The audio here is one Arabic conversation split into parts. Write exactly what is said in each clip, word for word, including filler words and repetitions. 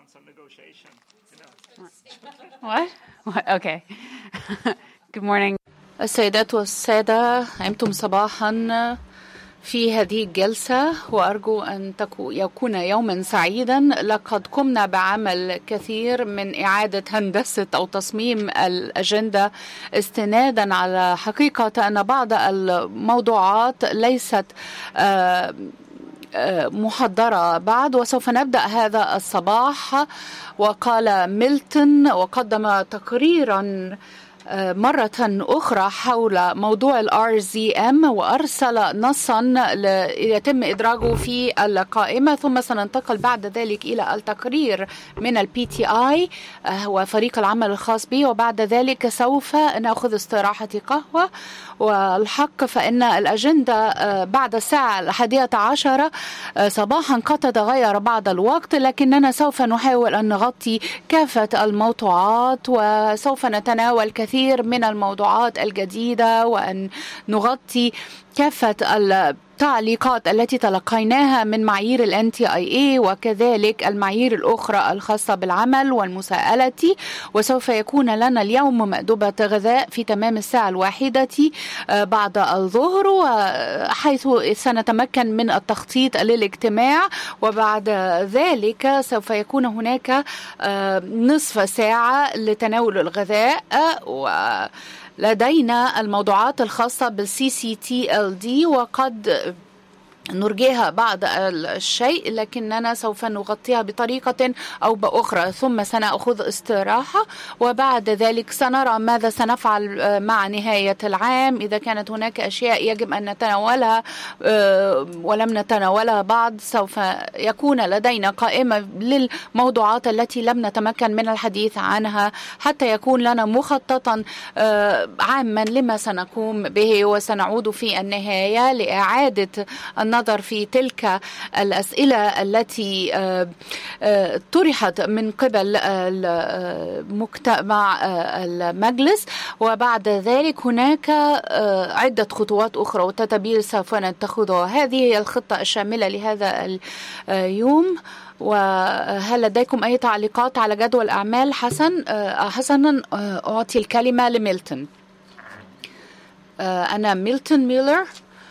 What? What? Okay. Good morning. السيدات والسادة، عمتم صباحا في هذه الجلسة، وأرجو أن يكون يوما سعيدا. لقد قمنا بعمل كثير من إعادة هندسة أو تصميم الأجندة استنادا على حقيقة أن بعض الموضوعات ليست محضرة بعد، وسوف نبدأ هذا الصباح. وقال ميلتون وقدم تقريرا مرة أخرى حول موضوع ال آر زي إم، وأرسل نصا يتم إدراجه في القائمة، ثم سننتقل بعد ذلك إلى التقرير من ال بي تي آي وفريق العمل الخاص به، وبعد ذلك سوف نأخذ استراحة قهوة. والحق فإن الأجندة بعد الساعة الحادية عشرة صباحا قد تتغير بعض الوقت، لكننا سوف نحاول أن نغطي كافة الموضوعات، وسوف نتناول كثير من الموضوعات الجديدة، وأن نغطي كافة التعليقات التي تلقيناها من معايير ال إن تي آي إيه وكذلك المعايير الأخرى الخاصة بالعمل والمساءلة. وسوف يكون لنا اليوم مأدبة غذاء في تمام الساعة الواحدة بعد الظهر، حيث سنتمكن من التخطيط للاجتماع، وبعد ذلك سوف يكون هناك نصف ساعة لتناول الغذاء. و لدينا الموضوعات الخاصة بالسي سي تي إل دي وقد نرجيها بعض الشيء، لكننا سوف نغطيها بطريقة أو بأخرى، ثم سنأخذ استراحة، وبعد ذلك سنرى ماذا سنفعل مع نهاية العام. إذا كانت هناك أشياء يجب أن نتناولها ولم نتناولها بعض، سوف يكون لدينا قائمة للموضوعات التي لم نتمكن من الحديث عنها، حتى يكون لنا مخططا عاما لما سنقوم به، وسنعود في النهاية لإعادة النظر في تلك الأسئلة التي طرحت من قبل مجتمع المجلس. وبعد ذلك هناك عدة خطوات أخرى وتتبيل سوف نتخذها. هذه هي الخطة الشاملة لهذا اليوم. وهل لديكم أي تعليقات على جدول أعمال؟ حسن حسنا أعطي الكلمة لميلتون. أنا ميلتون ميلر.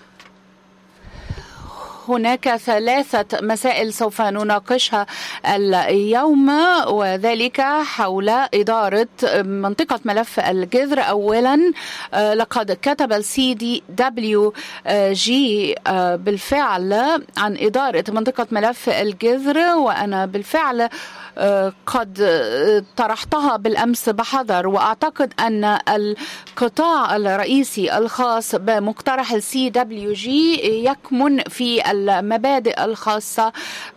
هناك ثلاثة مسائل سوف نناقشها اليوم، وذلك حول إدارة منطقة ملف الجذر. أولا، لقد كتب السي دي دبليو جي بالفعل عن إدارة منطقة ملف الجذر، وأنا بالفعل قد طرحتها بالأمس بحذر، وأعتقد أن القطاع الرئيسي الخاص بمقترح السي دبليو جي يكمن في المبادئ الخاصة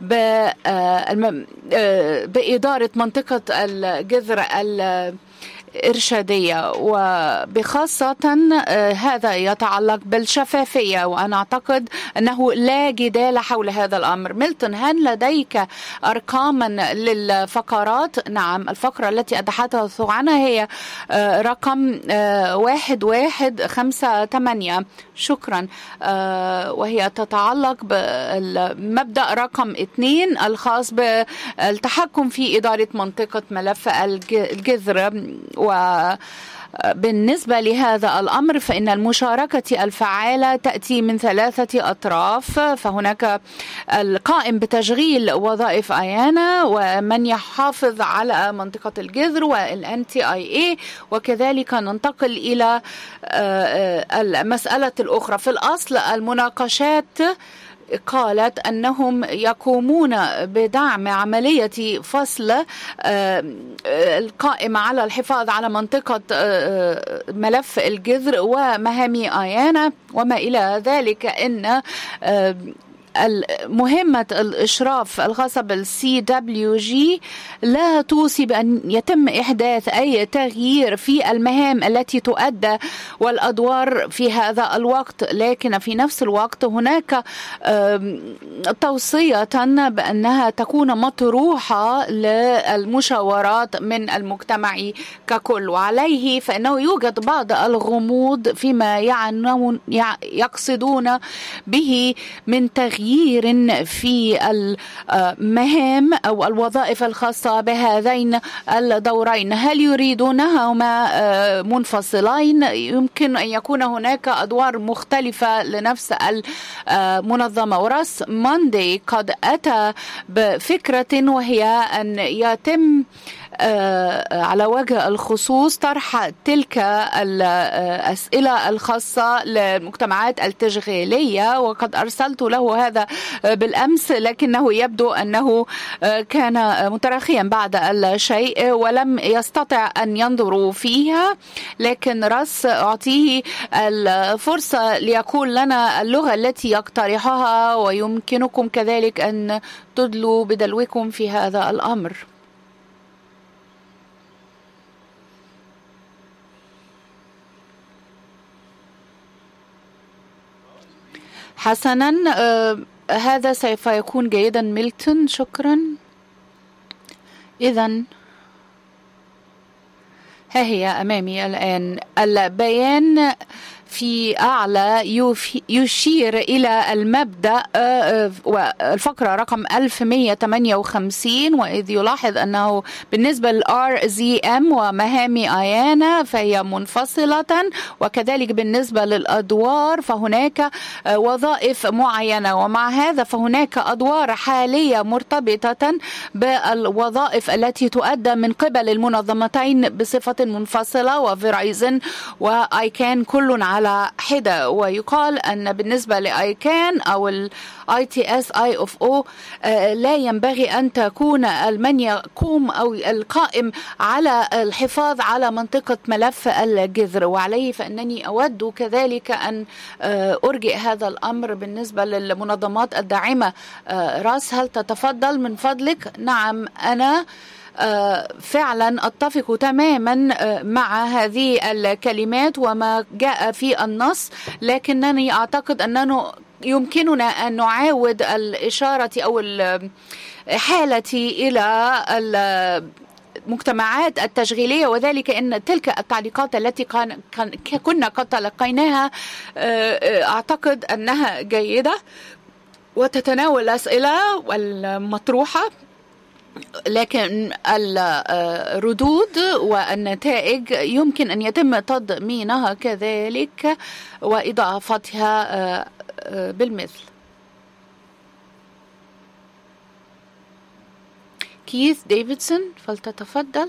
بإدارة منطقة الجذر إرشادية، وبخاصة هذا يتعلق بالشفافية، وأنا أعتقد أنه لا جدال حول هذا الأمر. ميلتون، هل لديك أرقاما للفقرات؟ نعم، الفقرة التي أتحدث عنها هي رقم واحد واحد خمسة ثمانية. شكرا. وهي تتعلق بالمبدأ رقم اثنين الخاص بالتحكم في إدارة منطقة ملف الجذر. وبالنسبة لهذا الأمر فإن المشاركة الفعالة تأتي من ثلاثة أطراف، فهناك القائم بتشغيل وظائف أيانا، ومن يحافظ على منطقة الجذر، وال إن تي آي إيه، وكذلك ننتقل إلى المسألة الأخرى. في الأصل المناقشات قالت أنهم يقومون بدعم عملية فصل القائمة على الحفاظ على منطقة ملف الجذر ومهام آيانا وما إلى ذلك. إن مهمة الإشراف الخاصة بالسي دبليو جي لا توصي بأن يتم إحداث أي تغيير في المهام التي تؤدى والأدوار في هذا الوقت، لكن في نفس الوقت هناك توصية بأنها تكون مطروحة للمشاورات من المجتمع ككل. وعليه فإنه يوجد بعض الغموض فيما يعنون يقصدون به من تغيير تغيير في المهام أو الوظائف الخاصة بهذين الدورين؟ هل يريدونهما منفصلين؟ يمكن أن يكون هناك أدوار مختلفة لنفس المنظمة. وراس ماندي قد أتى بفكرة وهي أن يتم على وجه الخصوص طرح تلك الأسئلة الخاصة للمجتمعات التشغيلية، وقد أرسلت له هذا بالأمس، لكنه يبدو أنه كان متراخيا بعد الشيء ولم يستطع أن ينظر فيها. لكن راس أعطيه الفرصة ليقول لنا اللغة التي يقترحها، ويمكنكم كذلك أن تدلوا بدلوكم في هذا الأمر. حسنا، آه هذا سوف يكون جيدا. ميلتون، شكرا. إذن ها هي أمامي الآن البيان في أعلى يشير إلى المبدأ والفقرة رقم ألف ومئة وثمانية وخمسين، وإذ يلاحظ أنه بالنسبة للآر زي إم ومهام آيانا فهي منفصلة، وكذلك بالنسبة للأدوار فهناك وظائف معينة، ومع هذا فهناك أدوار حالية مرتبطة بالوظائف التي تؤدى من قبل المنظمتين بصفة منفصلة، وفيرايزن وآيكان كل على على حدة. ويقال أن بالنسبة لآيكان أو الاي تي اس اي اوف او لا ينبغي أن تكون من يقوم أو القائم على الحفاظ على منطقة ملف الجذر، وعليه فإنني أود كذلك أن أرجئ هذا الأمر بالنسبة للمنظمات الداعمة. راس، هل تتفضل من فضلك؟ نعم، أنا فعلا أتفق تماما مع هذه الكلمات وما جاء في النص، لكنني أعتقد أننا يمكننا أن نعاود الإشارة أو الحالة إلى المجتمعات التشغيلية، وذلك أن تلك التعليقات التي كان كنا قد تلقيناها أعتقد أنها جيدة وتتناول الأسئلة والمطروحة، لكن الردود والنتائج يمكن أن يتم تضمينها كذلك وإضافتها بالمثل. كيث ديفيدسون، فلتتفضل.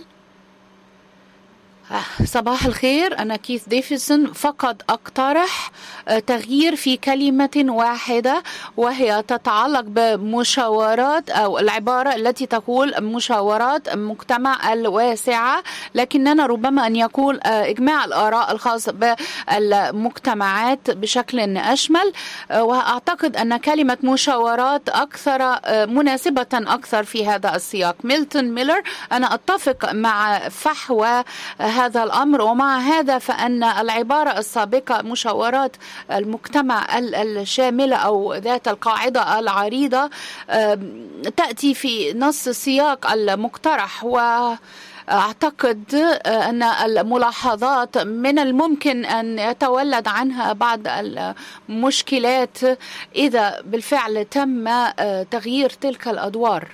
صباح الخير، أنا كيث ديفيدسون. فقط أقترح تغيير في كلمة واحدة وهي تتعلق بمشاورات أو العبارة التي تقول مشاورات المجتمع الواسعة، لكننا ربما أن يقول إجماع الآراء الخاص بالمجتمعات بشكل أشمل، وأعتقد أن كلمة مشاورات أكثر مناسبة أكثر في هذا السياق. ميلتون ميلر، أنا أتفق مع فحوى هذا الأمر، ومع هذا فأن العبارة السابقة مشاورات المجتمع الشاملة أو ذات القاعدة العريضة تأتي في نص السياق المقترح، وأعتقد أن الملاحظات من الممكن أن يتولد عنها بعض المشكلات إذا بالفعل تم تغيير تلك الأدوار.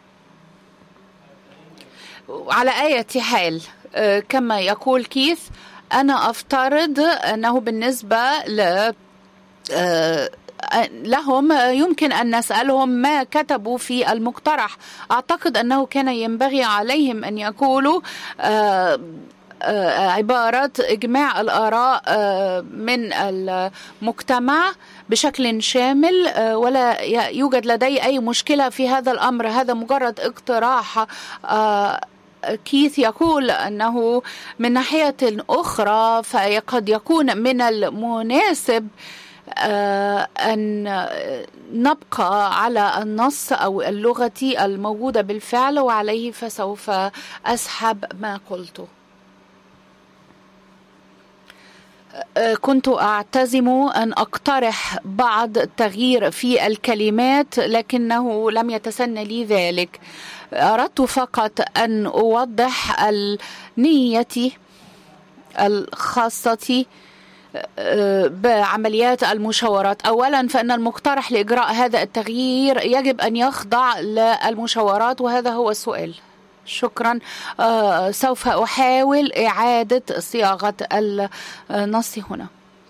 على أي حال، كما يقول كيث، أنا أفترض أنه بالنسبة ل لهم يمكن أن نسألهم ما كتبوا في المقترح. أعتقد أنه كان ينبغي عليهم أن يقولوا عبارة إجماع الآراء من المجتمع بشكل شامل، ولا يوجد لدي أي مشكلة في هذا الأمر. هذا مجرد اقتراح. كيث يقول أنه من ناحية أخرى فقد يكون من المناسب أن نبقى على النص أو اللغة الموجودة بالفعل، وعليه فسوف أسحب ما قلته. كنت أعتزم أن أقترح بعض التغيير في الكلمات، لكنه لم يتسنى لي ذلك. أردت فقط أن أوضح النية الخاصة بعمليات المشاورات. أولا فإن المقترح لإجراء هذا التغيير يجب أن يخضع للمشاورات، وهذا هو السؤال. شكرا. آه سوف أحاول إعادة صياغة النص هنا.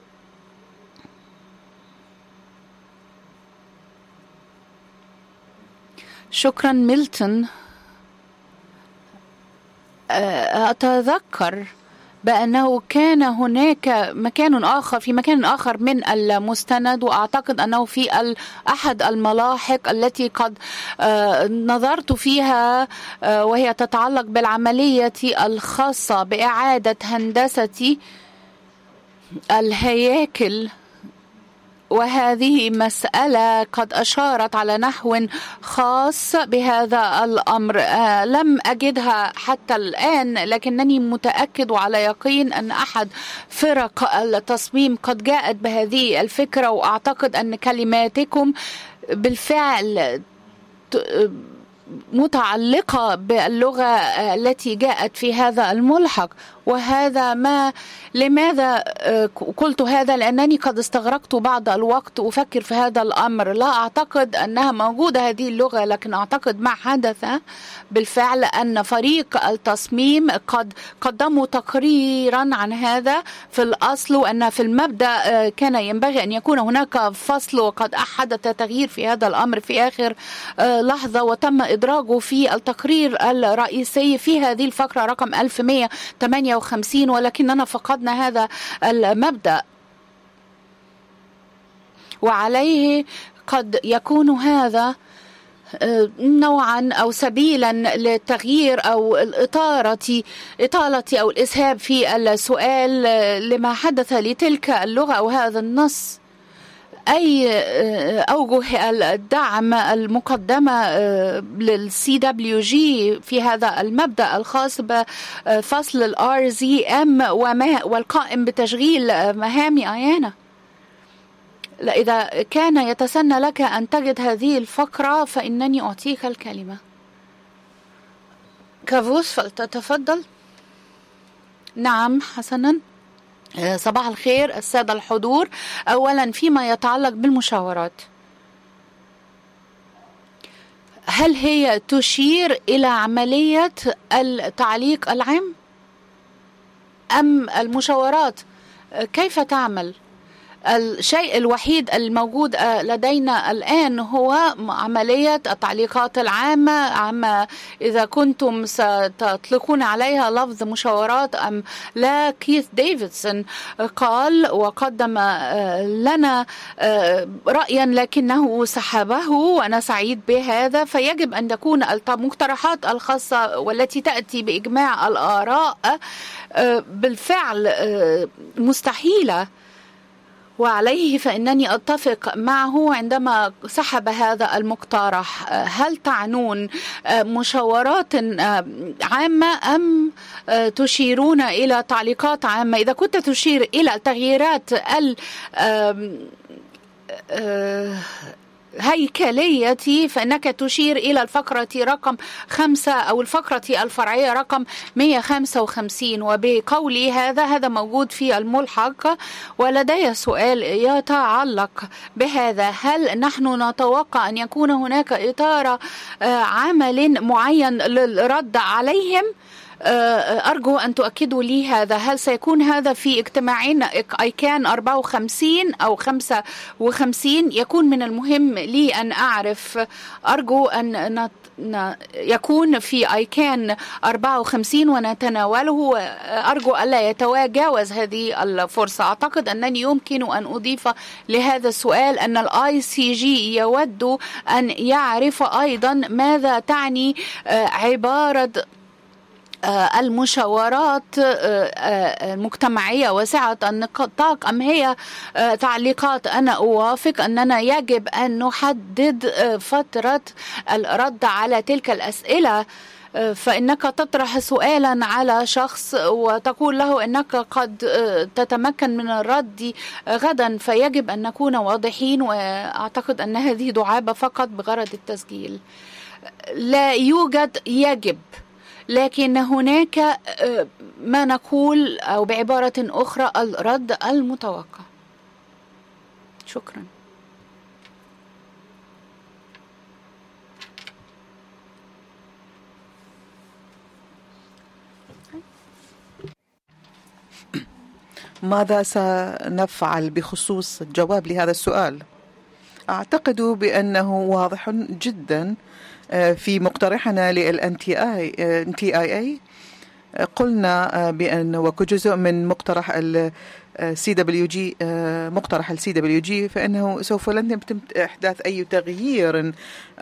شكرا ميلتون. آه أتذكر بأنه كان هناك مكان آخر في مكان آخر من المستند، وأعتقد أنه في أحد الملاحق التي قد نظرت فيها وهي تتعلق بالعملية الخاصة بإعادة هندسة الهياكل، وهذه مسألة قد أشارت على نحو خاص بهذا الأمر. آه لم أجدها حتى الآن، لكنني متأكد وعلى يقين أن أحد فرق التصميم قد جاءت بهذه الفكرة، وأعتقد أن كلماتكم بالفعل متعلقة باللغة التي جاءت في هذا الملحق. وهذا ما لماذا قلت هذا؟ لأنني قد استغرقت بعض الوقت أفكر في هذا الأمر. لا أعتقد أنها موجودة هذه اللغة، لكن أعتقد ما حدث بالفعل أن فريق التصميم قد قدموا تقريرا عن هذا في الأصل، وأن في المبدأ كان ينبغي أن يكون هناك فصل، وقد حدث تغيير في هذا الأمر في آخر لحظة، وتم إدراجه في التقرير الرئيسي في هذه الفقرة رقم ألف ومئة وثمانية وخمسين، ولكننا فقدنا هذا المبدأ، وعليه قد يكون هذا نوعا أو سبيلا للتغيير أو الإطارة إطالة أو الإسهاب في السؤال لما حدث لتلك اللغة أو هذا النص. أي أوجه الدعم المقدمة للسي دبليو جي في هذا المبدأ الخاص بفصل الار زي ام والقائم بتشغيل مهام أيانا؟ لا، إذا كان يتسنى لك أن تجد هذه الفقرة فإنني أعطيك الكلمة. كافوس فلتتفضل. نعم حسنا. صباح الخير السادة الحضور. أولا فيما يتعلق بالمشاورات، هل هي تشير إلى عملية التعليق العام أم المشاورات كيف تعمل؟ الشيء الوحيد الموجود لدينا الآن هو عملية التعليقات العامة، عما إذا كنتم ستطلقون عليها لفظ مشاورات أم لا. كيث ديفيدسون قال وقدم لنا رأيا لكنه سحبه، وأنا سعيد بهذا. فيجب أن تكون المقترحات الخاصة والتي تأتي بإجماع الآراء بالفعل مستحيلة، وعليه فإنني أتفق معه عندما سحب هذا المقترح. هل تعنون مشاورات عامة أم تشيرون إلى تعليقات عامة؟ إذا كنت تشير إلى تغييرات ال هيكلية فإنك تشير إلى الفقرة رقم خمسة أو الفقرة الفرعية رقم مئة وخمسة وخمسين، وبقولي هذا هذا موجود في الملحق. ولدي سؤال يتعلق بهذا: هل نحن نتوقع أن يكون هناك إطار عمل معين للرد عليهم؟ أرجو أن تؤكدوا لي هذا. هل سيكون هذا في اجتماعين أيكان أربعة وخمسين أو خمسة وخمسين؟ يكون من المهم لي أن أعرف. أرجو أن يكون في أيكان أربعة وخمسين ونتناوله. أرجو ألا يتجاوز هذه الفرصة. أعتقد أنني يمكن أن أضيف لهذا السؤال أن الآي سي جي يود أن يعرف أيضا ماذا تعني عبارة المشاورات المجتمعية واسعة النطاق أم هي تعليقات. أنا أوافق أننا يجب أن نحدد فترة الرد على تلك الأسئلة، فإنك تطرح سؤالا على شخص وتقول له أنك قد تتمكن من الرد غدا، فيجب أن نكون واضحين. وأعتقد أن هذه دعابة فقط بغرض التسجيل. لا يوجد يجب لكن هناك ما نقول أو بعبارة أخرى الرد المتوقع. شكرا. ماذا سنفعل بخصوص الجواب لهذا السؤال؟ أعتقد بأنه واضح جدا في مقترحنا لل إن تي آي إيه. قلنا بأن وكجزء من مقترح ال سي دبليو جي مقترح ال سي دبليو جي فإنه سوف لن يتم إحداث أي تغيير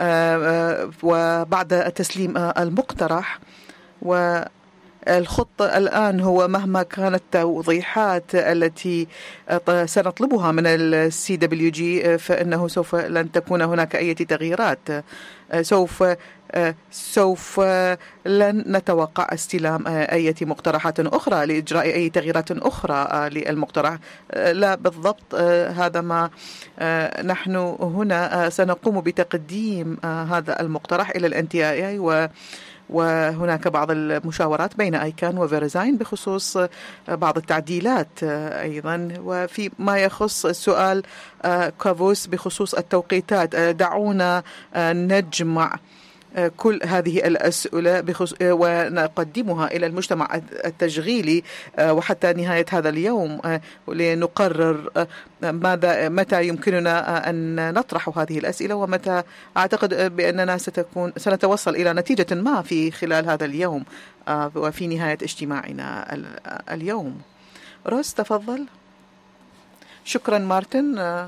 وبعد تسليم المقترح. و الخطة الآن هو مهما كانت التوضيحات التي سنطلبها من ال سي دبليو جي فإنه سوف لن تكون هناك أي تغييرات. سوف سوف لن نتوقع استلام أي مقترحات أخرى لإجراء أي تغييرات أخرى للمقترح. لا بالضبط هذا ما نحن هنا سنقوم بتقديم هذا المقترح إلى ال إن تي آي إيه و وهناك بعض المشاورات بين أيكان وفيرزاين بخصوص بعض التعديلات أيضا. وفي ما يخص السؤال كافوس بخصوص التوقيتات، دعونا نجمع كل هذه الأسئلة ونقدمها إلى المجتمع التشغيلي وحتى نهاية هذا اليوم لنقرر ماذا متى يمكننا أن نطرح هذه الأسئلة ومتى. أعتقد بأننا ستكون سنتوصل إلى نتيجة ما في خلال هذا اليوم وفي نهاية اجتماعنا اليوم. روس تفضل. شكرا مارتن.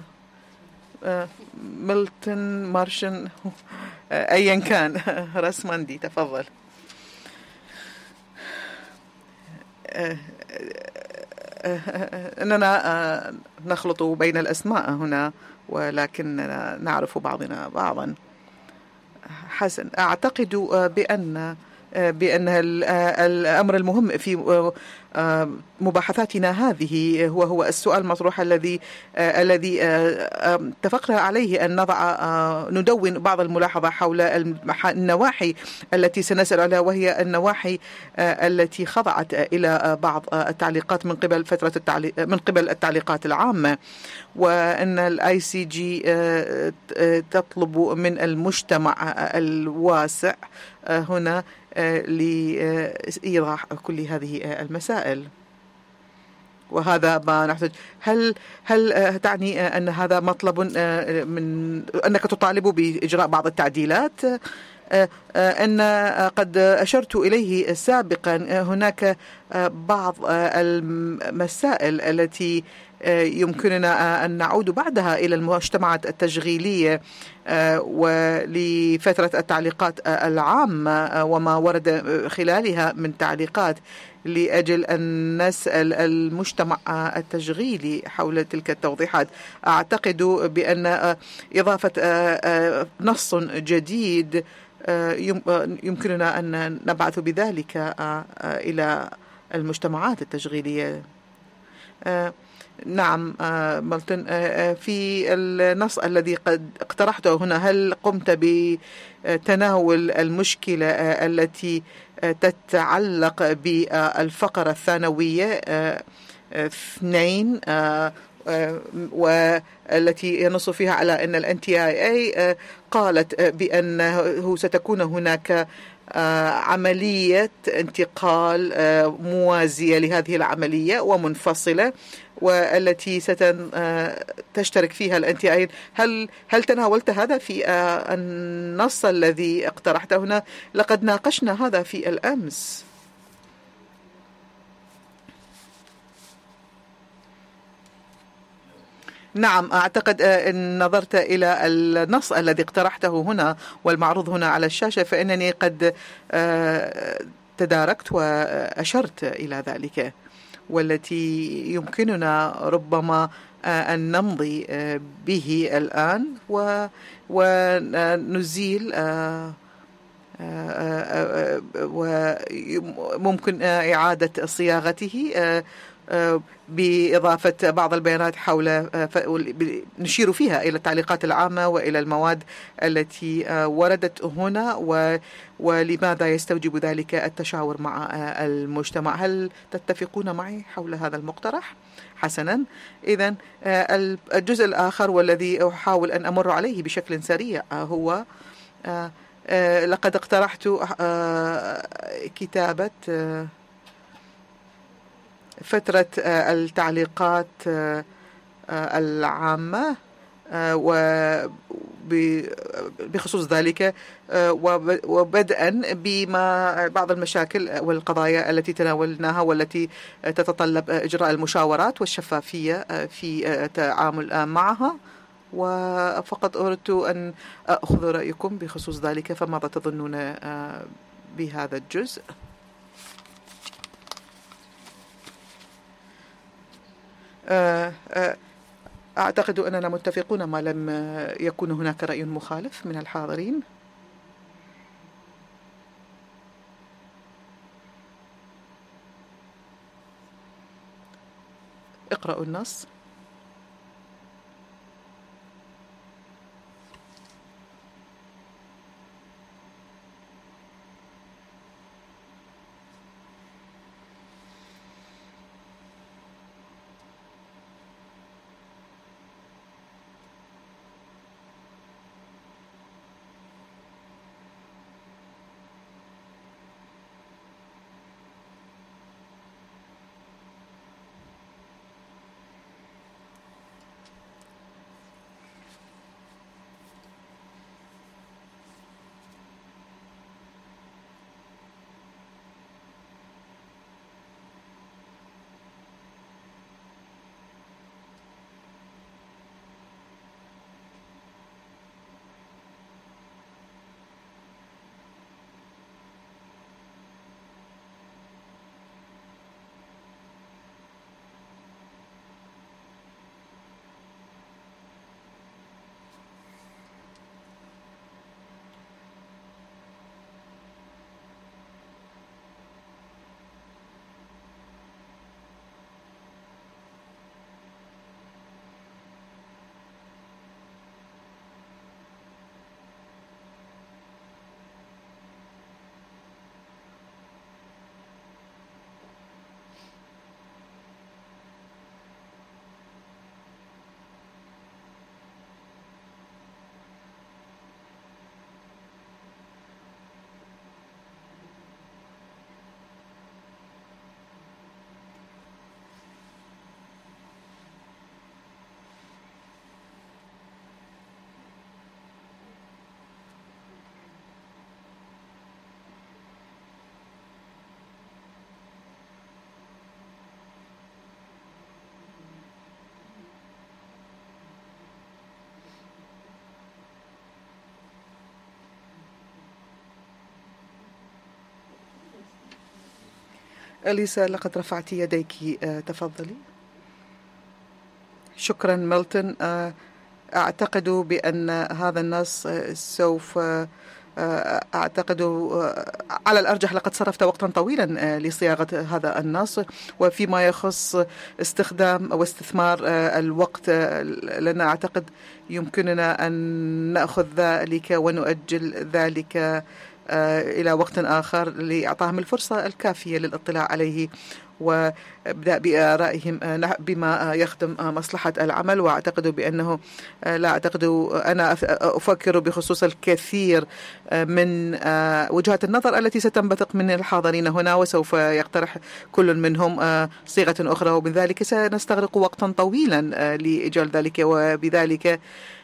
ميلتون مارشن أيا كان. رسماندي تفضل. أننا نخلط بين الأسماء هنا ولكن نعرف بعضنا بعضا. حسن. أعتقد بأن بأن الأمر المهم في مباحثاتنا هذه هو هو السؤال المطروح الذي الذي اتفقنا عليه أن نضع ندون بعض الملاحظة حول النواحي التي سنسأل عليها، وهي النواحي التي خضعت إلى بعض التعليقات من قبل فترة التعليق من قبل التعليقات العامة، وأن الآي سي جي تطلب من المجتمع الواسع هنا لإيضاح كل هذه المسائل. وهذا ما نحتاج. هل هل تعني أن هذا مطلب من أنك تطالب بإجراء بعض التعديلات؟ أن قد أشرت إليه سابقا هناك بعض المسائل التي يمكننا أن نعود بعدها إلى المجتمعات التشغيلية ولفترة التعليقات العامة وما ورد خلالها من تعليقات لأجل أن نسأل المجتمع التشغيلي حول تلك التوضيحات. أعتقد بأن إضافة نص جديد يمكننا أن نبعث بذلك إلى المجتمعات التشغيلية. نعم ملتون، في النص الذي قد اقترحته هنا هل قمت بتناول المشكلة التي تتعلق بالفقرة الثانوية اثنين والتي ينص فيها على أن ال إن تي آي إيه قالت بأنه ستكون هناك عملية انتقال موازية لهذه العملية ومنفصلة والتي ستشترك فيها ال إن تي آي إيه. هل هل تناولت هذا في النص الذي اقترحته هنا؟ لقد ناقشنا هذا في الأمس. نعم، أعتقد إن نظرت إلى النص الذي اقترحته هنا والمعروض هنا على الشاشة فإنني قد تداركت وأشرت إلى ذلك، والتي يمكننا ربما أن نمضي به الآن ونزيل وممكن إعادة صياغته بإضافة بعض البيانات حول نشير فيها إلى التعليقات العامة وإلى المواد التي وردت هنا ولماذا يستوجب ذلك التشاور مع المجتمع. هل تتفقون معي حول هذا المقترح؟ حسنا، إذن الجزء الآخر والذي أحاول أن أمر عليه بشكل سريع هو لقد اقترحت كتابة فترة التعليقات العامة وبخصوص ذلك وبدءا بما بعض المشاكل والقضايا التي تناولناها والتي تتطلب إجراء المشاورات والشفافية في التعامل معها. وفقط أردت أن أخذ رأيكم بخصوص ذلك، فماذا تظنون بهذا الجزء؟ أعتقد أننا متفقون ما لم يكن هناك رأي مخالف من الحاضرين. اقرأوا النص. أليسا، لقد رفعت يديك، تفضلي. شكرا ميلتون. أعتقد بأن هذا النص سوف أعتقد على الأرجح لقد صرفت وقتا طويلا لصياغة هذا النص، وفيما يخص استخدام أو استثمار الوقت لنا أعتقد يمكننا أن نأخذ ذلك ونؤجل ذلك إلى وقت آخر لإعطاهم الفرصة الكافية للاطلاع عليه وابدأ بآرائهم بما يخدم مصلحة العمل. وأعتقد بأنه لا أعتقد أنا أفكر بخصوص الكثير من وجهات النظر التي ستنبثق من الحاضرين هنا، وسوف يقترح كل منهم صيغة أخرى، ومن ذلك سنستغرق وقتا طويلا لإجال ذلك. وبذلك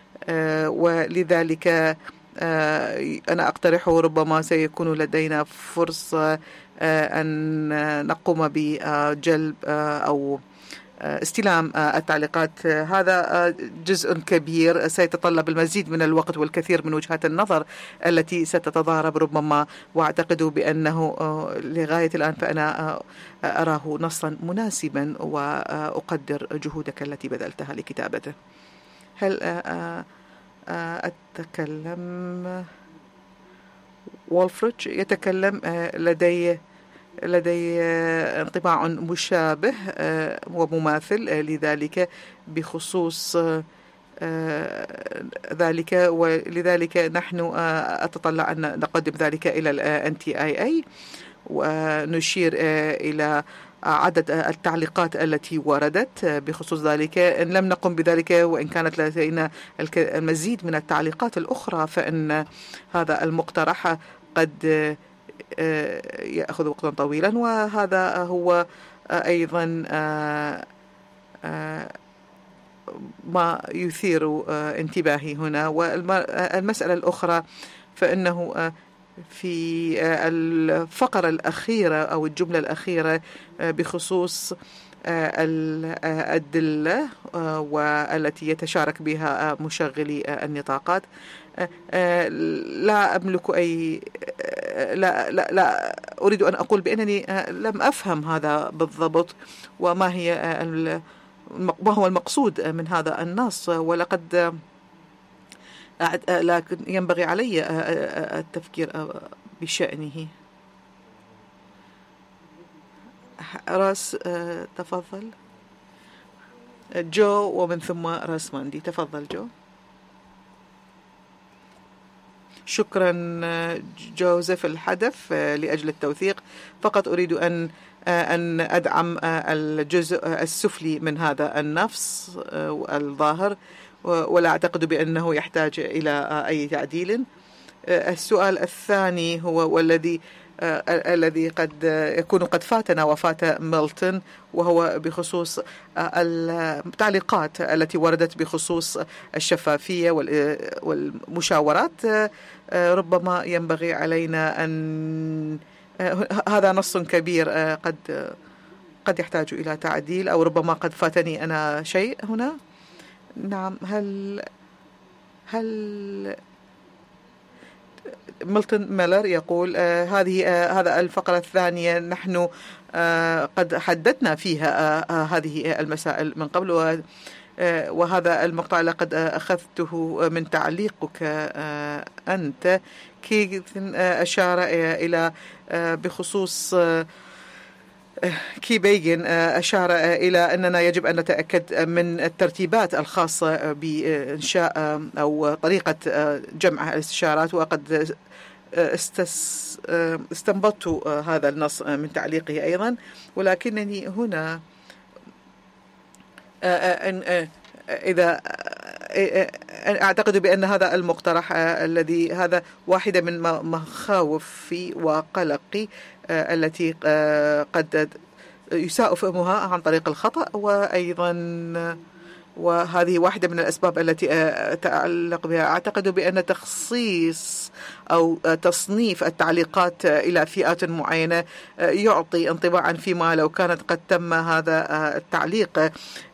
ولذلك أنا أقترح ربما سيكون لدينا فرصة أن نقوم بجلب أو استلام التعليقات. هذا جزء كبير سيتطلب المزيد من الوقت والكثير من وجهات النظر التي ستتضارب ربما، وأعتقد بأنه لغاية الآن فأنا أراه نصا مناسبا وأقدر جهودك التي بذلتها لكتابته. هل أتكلم؟ وولفريتش يتكلم. لدي لدي انطباع مشابه ومماثل لذلك بخصوص ذلك، ولذلك نحن أتطلع أن نقدم ذلك إلى ال إن تي آي إيه ونشير إلى عدد التعليقات التي وردت بخصوص ذلك. إن لم نقم بذلك وإن كانت لدينا المزيد من التعليقات الأخرى فإن هذا المقترح قد يأخذ وقتا طويلا، وهذا هو أيضا ما يثير انتباهي هنا. والمسألة الأخرى فإنه في الفقرة الأخيرة أو الجملة الأخيرة بخصوص الأدلة والتي يتشارك بها مشغلي النطاقات، لا أملك أي لا, لا, لا أريد أن أقول بأنني لم أفهم هذا بالضبط وما هي ما هو المقصود من هذا النص، ولقد لكن ينبغي علي التفكير بشأنه. راس تفضل جو ومن ثم راس ماندي. تفضل جو. شكرا جوزيف الحدث لأجل التوثيق. فقط أريد أن أن أدعم الجزء السفلي من هذا النص الظاهر، ولا أعتقد بأنه يحتاج إلى أي تعديل. السؤال الثاني هو والذي الذي قد يكون قد فاتنا وفات ميلتون، وهو بخصوص التعليقات التي وردت بخصوص الشفافية والمشاورات. ربما ينبغي علينا أن هذا نص كبير قد قد يحتاج إلى تعديل، أو ربما قد فاتني أنا شيء هنا. نعم. هل هل ميلتون ميلر يقول آه هذه آه هذا الفقرة الثانية نحن آه قد حددنا فيها آه هذه المسائل من قبل، آه وهذا المقطع لقد أخذته من تعليقك آه أنت. كي آه أشار آه إلى آه بخصوص آه كي بيجن أشار إلى أننا يجب أن نتأكد من الترتيبات الخاصة بإنشاء أو طريقة جمع الاستشارات، وقد استنبطت هذا النص من تعليقه أيضا. ولكنني هنا إذا أعتقد بأن هذا المقترح الذي هذا واحدة من مخاوفي وقلقي التي قد يساء فهمها عن طريق الخطأ، وأيضا وهذه واحدة من الأسباب التي أتعلق بها. أعتقد بأن تخصيص أو تصنيف التعليقات إلى فئات معينة يعطي انطباعا فيما لو كانت قد تم هذا التعليق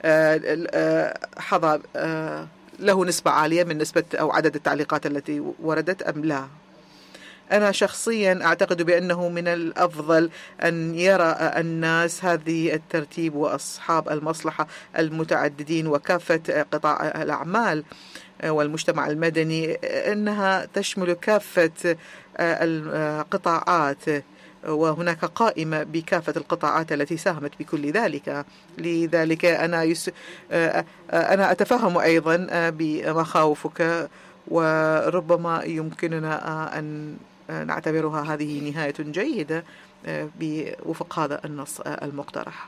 حظى له نسبة عالية من نسبة أو عدد التعليقات التي وردت أم لا. أنا شخصيا أعتقد بأنه من الأفضل أن يرى الناس هذه الترتيب وأصحاب المصلحة المتعددين وكافة قطاع الأعمال والمجتمع المدني أنها تشمل كافة القطاعات، وهناك قائمة بكافة القطاعات التي ساهمت بكل ذلك. لذلك أنا يس... أنا أتفهم أيضا بمخاوفك، وربما يمكننا أن نعتبرها هذه نهاية جيدة بوفق هذا النص المقترح.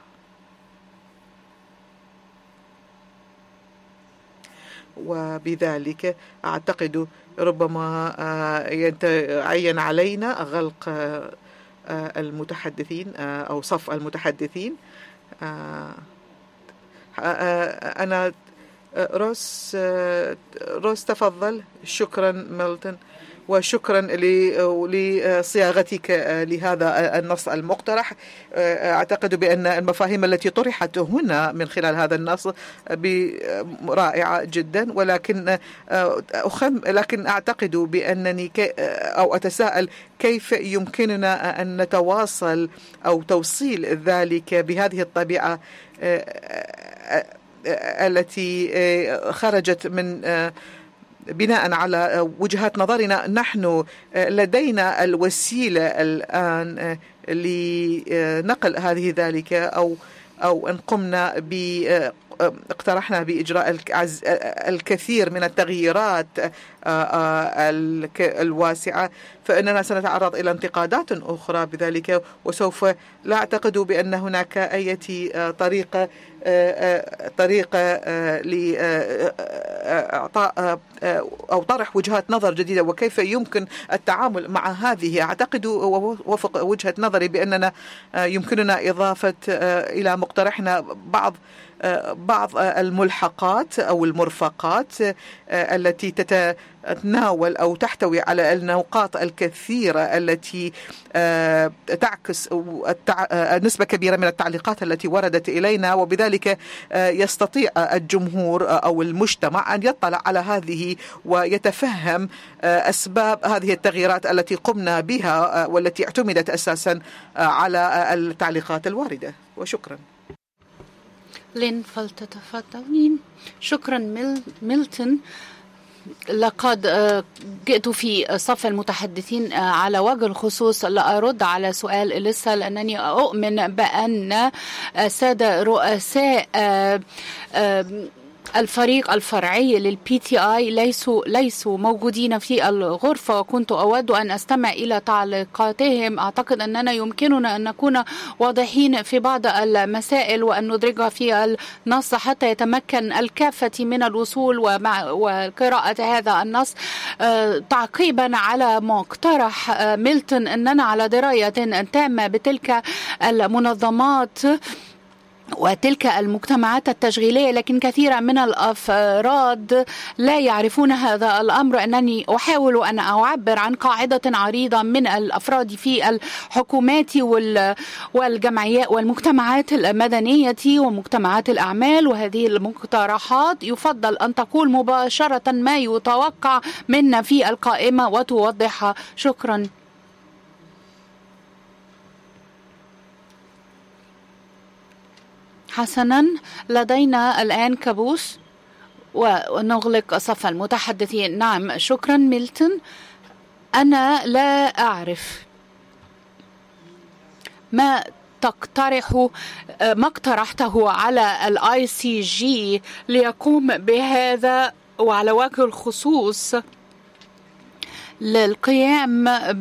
وبذلك أعتقد ربما يتعين علينا غلق المتحدثين أو صف المتحدثين. أنا روس روس تفضل. شكرا ميلتون، وشكرا لصياغتك لهذا النص المقترح. أعتقد بأن المفاهيم التي طرحت هنا من خلال هذا النص رائعة جدا، ولكن أخم لكن أعتقد بأنني أو أتساءل كيف يمكننا أن نتواصل أو توصيل ذلك بهذه الطبيعة التي خرجت من بناء على وجهات نظرنا نحن لدينا الوسيلة الآن لنقل هذه ذلك أو أو أن قمنا ب اقترحنا بإجراء الكثير من التغييرات الواسعة، فإننا سنتعرض إلى انتقادات أخرى بذلك، وسوف لا أعتقد بأن هناك أي طريقة طريقة لإعطاء أو طرح وجهات نظر جديدة وكيف يمكن التعامل مع هذه. أعتقد وفق وجهة نظري بأننا يمكننا إضافة إلى مقترحنا بعض بعض الملحقات أو المرفقات التي تتناول أو تحتوي على النقاط الكثيرة التي تعكس نسبة كبيرة من التعليقات التي وردت إلينا، وبذلك يستطيع الجمهور أو المجتمع أن يطلع على هذه ويتفهم أسباب هذه التغييرات التي قمنا بها والتي اعتمدت أساسا على التعليقات الواردة. وشكرا. لين فلتتفضلين. شكرا ميل ميلتون. لقد جئت في صف المتحدثين على وجه الخصوص لأرد على سؤال إليسا، لأنني أؤمن بأن السادة رؤساء الفريق الفرعي للبي تي آي ليسوا ليسوا موجودين في الغرفة، وكنت أود أن أستمع إلى تعليقاتهم. أعتقد أننا يمكننا أن نكون واضحين في بعض المسائل وأن ندرجها في النص حتى يتمكن الكافة من الوصول ومع وقراءة هذا النص. تعقيبا على ما اقترح ميلتون، أننا على دراية تامة بتلك المنظمات وتلك المجتمعات التشغيلية، لكن كثيرا من الأفراد لا يعرفون هذا الأمر. أنني أحاول أن أعبر عن قاعدة عريضة من الأفراد في الحكومات والجمعيات والمجتمعات المدنية ومجتمعات الأعمال، وهذه المقترحات يفضل أن تقول مباشرة ما يتوقع منا في القائمة وتوضحها. شكرا. حسنا، لدينا الآن كابوس ونغلق صف المتحدثين. نعم، شكرا ميلتون. أنا لا أعرف ما تقترح ما اقترحته على الاي سي جي ليقوم بهذا، وعلى وجه الخصوص للقيام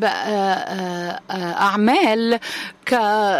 بأعمال ك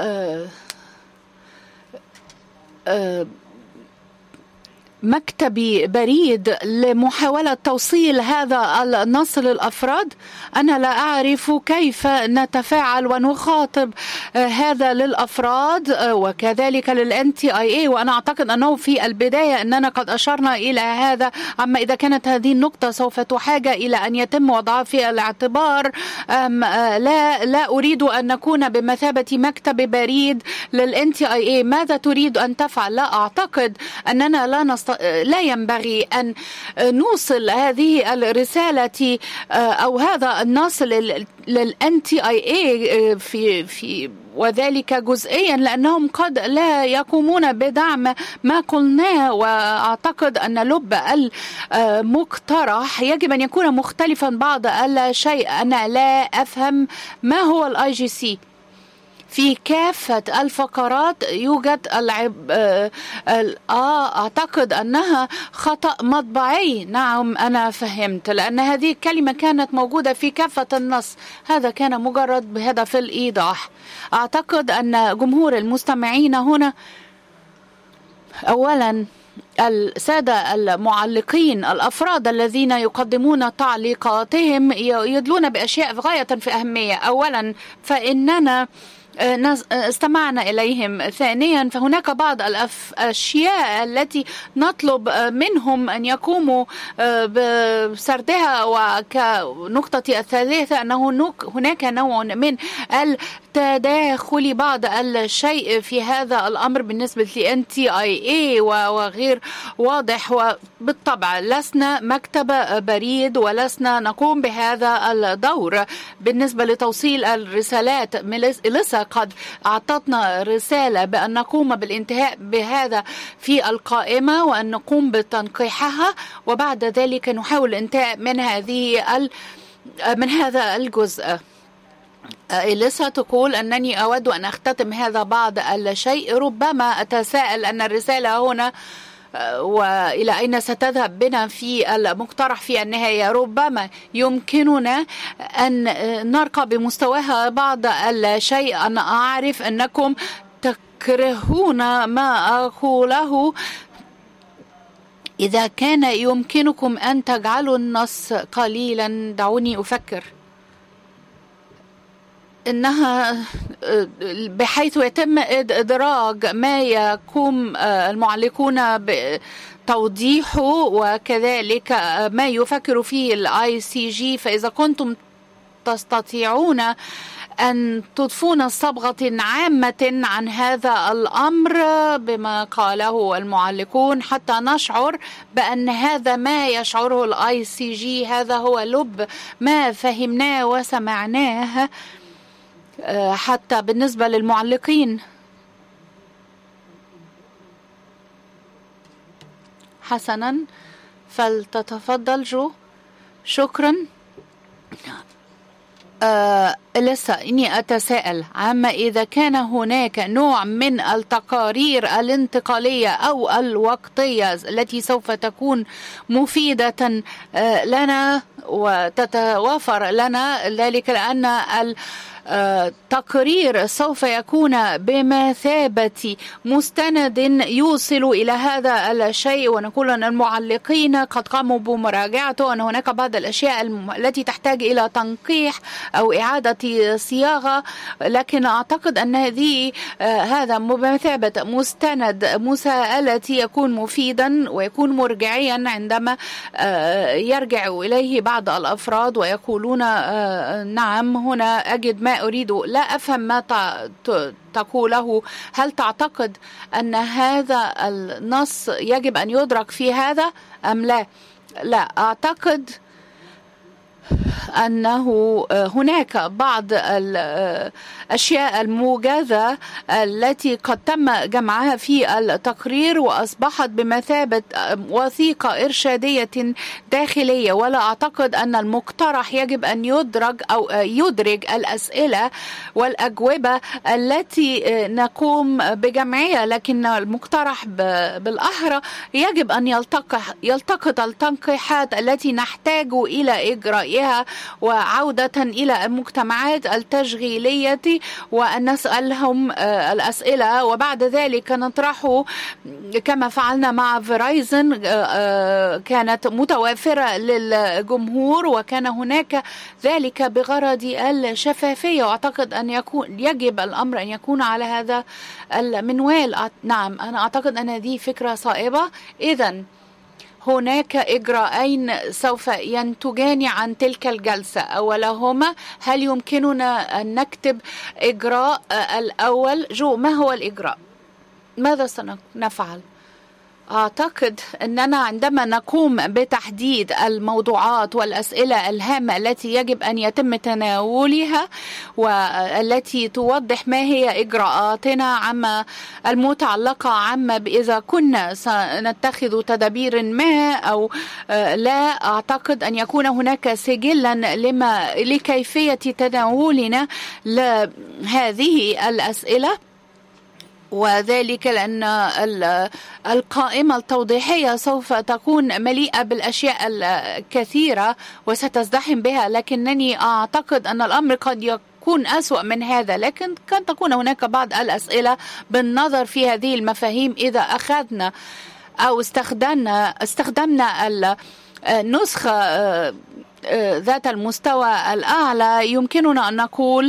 مكتبي بريد لمحاولة توصيل هذا النص للأفراد. أنا لا أعرف كيف نتفاعل ونخاطب هذا للأفراد وكذلك للإن تي آي إيه، وأنا أعتقد أنه في البداية أننا قد أشرنا إلى هذا. أما إذا كانت هذه النقطة سوف تحاج إلى أن يتم وضعها في الاعتبار، لا لا أريد أن نكون بمثابة مكتب بريد للإن تي آي إيه. ماذا تريد أن تفعل؟ لا أعتقد أننا لا نست... لا ينبغي أن نوصل هذه الرسالة أو هذا النص للإن تي آي إيه في في وذلك جزئيا لأنهم قد لا يقومون بدعم ما قلناه. وأعتقد أن لب المقترح يجب أن يكون مختلفا بعض الشيء. أنا لا أفهم ما هو الاي جي سي. في كافة الفقرات يوجد العب آه أعتقد أنها خطأ مطبعي. نعم، أنا فهمت، لأن هذه الكلمة كانت موجودة في كافة النص. هذا كان مجرد بهدف الإيضاح. أعتقد أن جمهور المستمعين هنا أولا السادة المعلقين الأفراد الذين يقدمون تعليقاتهم يدلون بأشياء غاية في أهمية. أولا فإننا استمعنا إليهم. ثانيا فهناك بعض الأشياء التي نطلب منهم أن يقوموا بسردها. وكنقطة الثالثة أنه هناك نوع من التداخل بعض الشيء في هذا الأمر بالنسبة لإن تي آي إيه وغير واضح. وبالطبع لسنا مكتب بريد ولسنا نقوم بهذا الدور بالنسبة لتوصيل الرسالات. إليسا قد أعطتنا رسالة بأن نقوم بالانتهاء بهذا في القائمة وأن نقوم بتنقيحها، وبعد ذلك نحاول الانتهاء من هذه من هذا الجزء. إليسا تقول أنني أود أن أختتم هذا بعض الشيء. ربما أتساءل أن الرسالة هنا وإلى أين ستذهب بنا في المقترح في النهاية. ربما يمكننا أن نرقى بمستواها بعض الشيء. أنا أعرف أنكم تكرهون ما أقوله. إذا كان يمكنكم أن تجعلوا النص قليلا، دعوني أفكر، إنها بحيث يتم إدراج ما يقوم المعلقون بتوضيحه وكذلك ما يفكر فيه الاي سي جي. فإذا كنتم تستطيعون أن تضفون صبغة عامة عن هذا الأمر بما قاله المعلقون حتى نشعر بأن هذا ما يشعره الاي سي جي، هذا هو لب ما فهمناه وسمعناه حتى بالنسبة للمعلقين. حسنا، فلتتفضل جو. شكرا. آه لسه إني أتساءل عما إذا كان هناك نوع من التقارير الانتقالية أو الوقتية التي سوف تكون مفيدة آه لنا وتتوافر لنا ذلك، لأن ال تقرير سوف يكون بمثابة مستند يوصل إلى هذا الشيء، ونقول أن المعلقين قد قاموا بمراجعته، أن هناك بعض الأشياء التي تحتاج إلى تنقيح أو إعادة صياغة، لكن أعتقد أن هذه هذا بمثابة مستند مساءلة يكون مفيدا ويكون مرجعيا عندما يرجع إليه بعض الأفراد ويقولون نعم هنا أجد ما أريد. لا أفهم ما تقوله. هل تعتقد أن هذا النص يجب أن يدرك في هذا أم لا؟ لا أعتقد أنه هناك بعض الأشياء الموجزة التي قد تم جمعها في التقرير وأصبحت بمثابة وثيقة إرشادية داخلية، ولا أعتقد أن المقترح يجب أن يدرج أو يدرج الأسئلة والأجوبة التي نقوم بجمعها، لكن المقترح بالأحرى يجب أن يلتقط يلتقط التنقيحات التي نحتاج إلى إجرائها وعودة إلى المجتمعات التشغيلية وأن نسألهم الأسئلة، وبعد ذلك نطرحه كما فعلنا مع فيرايزن، كانت متوافرة للجمهور وكان هناك ذلك بغرض الشفافية. وأعتقد أن يكون يجب الأمر أن يكون على هذا المنوال. نعم، أنا أعتقد أن هذه فكرة صائبة. إذن هناك إجراءين سوف ينتجان عن تلك الجلسة. أولهما، هل يمكننا أن نكتب إجراء الأول؟ جو، ما هو الإجراء؟ ماذا سنفعل؟ أعتقد أننا عندما نقوم بتحديد الموضوعات والأسئلة الهامة التي يجب أن يتم تناولها والتي توضح ما هي إجراءاتنا عما المتعلقة عما إذا كنا سنتخذ تدابير ما أو لا، أعتقد أن يكون هناك سجلا لما لكيفية تناولنا لهذه الأسئلة، وذلك لأن القائمة التوضيحية سوف تكون مليئة بالأشياء الكثيرة وستزدحم بها، لكنني أعتقد أن الأمر قد يكون أسوأ من هذا، لكن كان تكون هناك بعض الأسئلة بالنظر في هذه المفاهيم. إذا أخذنا أو استخدمنا استخدمنا النسخة ذات المستوى الأعلى، يمكننا أن نقول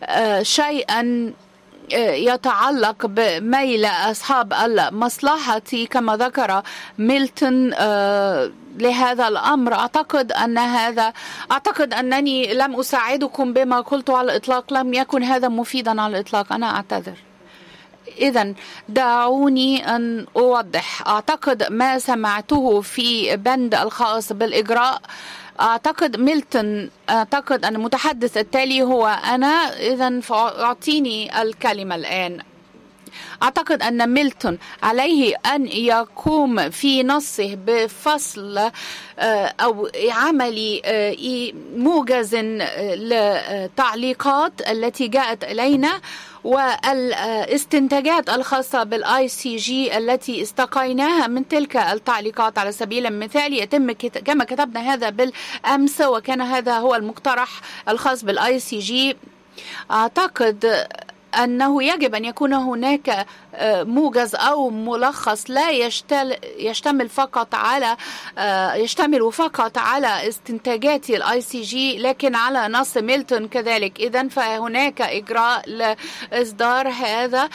شيئا يتعلق بميل أصحاب المصلحة كما ذكر ميلتون لهذا الأمر. أعتقد أن هذا أعتقد أنني لم أساعدكم بما قلت على الإطلاق، لم يكن هذا مفيدا على الإطلاق، أنا أعتذر. إذن دعوني أن أوضح. أعتقد ما سمعته في بند الخاص بالإجراء أعتقد ميلتون، أعتقد أن المتحدث التالي هو أنا، إذن فأعطيني الكلمة الآن. أعتقد أن ميلتون عليه أن يقوم في نصه بفصل أو عمل موجز للتعليقات التي جاءت إلينا والاستنتاجات الخاصة بالاي سي جي التي استقيناها من تلك التعليقات. على سبيل المثال يتم كما كتبنا هذا بالأمس، وكان هذا هو المقترح الخاص بالاي سي جي. أعتقد أنه يجب أن يكون هناك موجز أو ملخص لا يشتمل فقط على يشتمل فقط على استنتاجات الاي سي جي لكن على نص ميلتون كذلك. إذن فهناك إجراء لإصدار هذا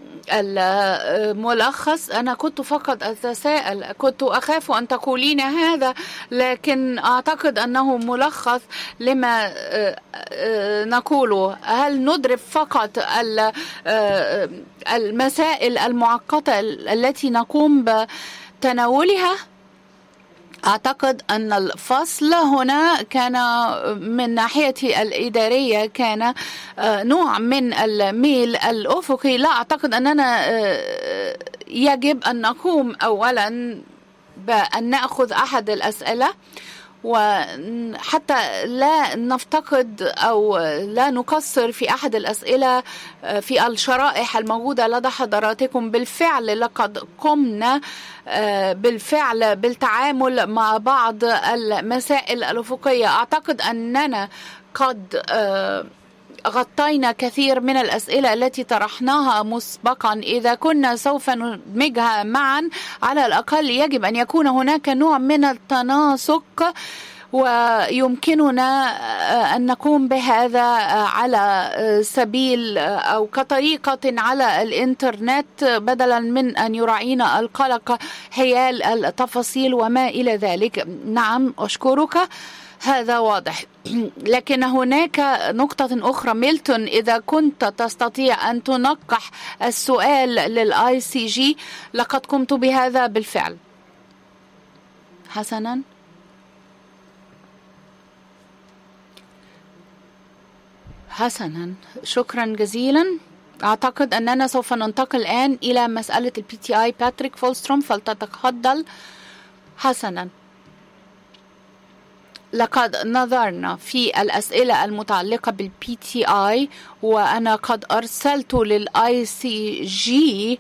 الملخص. أنا كنت فقط أتساءل، كنت أخاف أن تقولين هذا، لكن أعتقد أنه ملخص لما نقوله. هل نضرب فقط المسائل المعقدة التي نقوم بتناولها؟ أعتقد أن الفصل هنا كان من ناحية الإدارية كان نوع من الميل الأفقي. لا أعتقد أننا يجب أن نقوم أولا بأن نأخذ أحد الأسئلة، وحتى لا نفتقد أو لا نقصر في أحد الأسئلة في الشرائح الموجودة لدى حضراتكم. بالفعل لقد قمنا بالفعل بالتعامل مع بعض المسائل الأفقية. أعتقد أننا قد غطينا كثير من الأسئلة التي طرحناها مسبقا. إذا كنا سوف ندمجها معا على الأقل يجب أن يكون هناك نوع من التناسق، ويمكننا أن نقوم بهذا على سبيل أو كطريقة على الإنترنت بدلا من أن يراعينا القلق حيال التفاصيل وما إلى ذلك. نعم أشكرك، هذا واضح. لكن هناك نقطة أخرى ميلتون، إذا كنت تستطيع أن تنقح السؤال للآي سي جي لقد قمت بهذا بالفعل. حسنا، حسنا شكرا جزيلا. أعتقد أننا سوف ننتقل الآن إلى مسألة البي تي آي. باتريك فولستروم فلتتفضل. حسنا، لقد نظرنا في الأسئلة المتعلقة بالبي تي آي، وأنا قد أرسلت للآي سي جي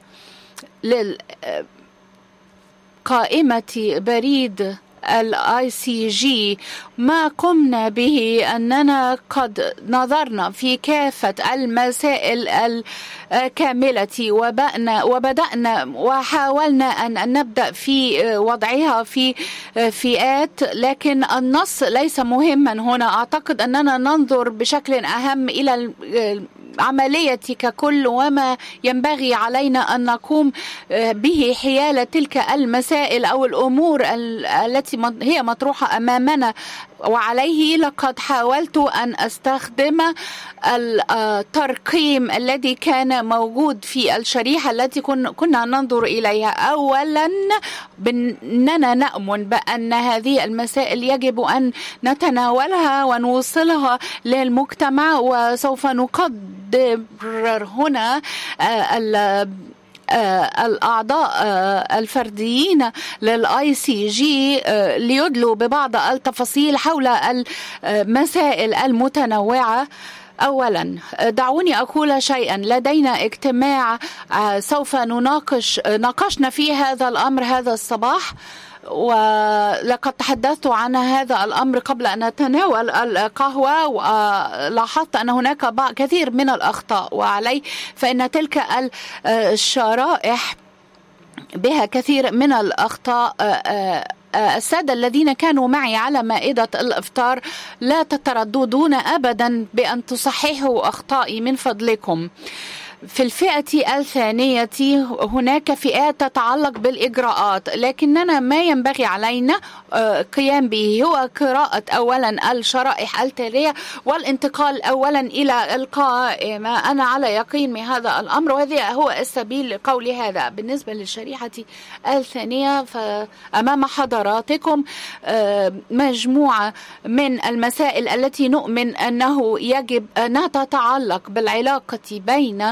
للقائمة بريد الاي سي جي ما قمنا به أننا قد نظرنا في كافة المسائل الكاملة وبدأنا وبدأنا وحاولنا أن نبدأ في وضعها في فئات، لكن النص ليس مهما هنا. أعتقد أننا ننظر بشكل أهم إلى عملية ككل وما ينبغي علينا أن نقوم به حيال تلك المسائل أو الأمور التي هي مطروحة أمامنا. وعليه لقد حاولت أن أستخدم الترقيم الذي كان موجود في الشريحة التي كنا ننظر إليها. أولا أننا نؤمن بأن هذه المسائل يجب أن نتناولها ونوصلها للمجتمع، وسوف نقدر هنا الأعضاء الفرديين للآي سي جي ليدلوا ببعض التفاصيل حول المسائل المتنوعة. أولا دعوني أقول شيئا، لدينا اجتماع سوف نناقش ناقشنا فيه هذا الأمر هذا الصباح، ولقد تحدثت عن هذا الأمر قبل أن نتناول القهوة، ولاحظت أن هناك بعض كثير من الأخطاء، وعليه فإن تلك الشرائح بها كثير من الأخطاء. السادة الذين كانوا معي على مائدة الإفطار لا تترددون أبدا بأن تصححوا أخطائي من فضلكم. في الفئة الثانية هناك فئات تتعلق بالإجراءات، لكننا ما ينبغي علينا قيام به هو قراءة أولا الشرائح التالية والانتقال أولا إلى القائمة. أنا على يقين من هذا الأمر، وهذا هو السبيل لقول هذا. بالنسبة للشريحة الثانية فأمام حضراتكم مجموعة من المسائل التي نؤمن أنه يجب أن تتعلق بالعلاقة بين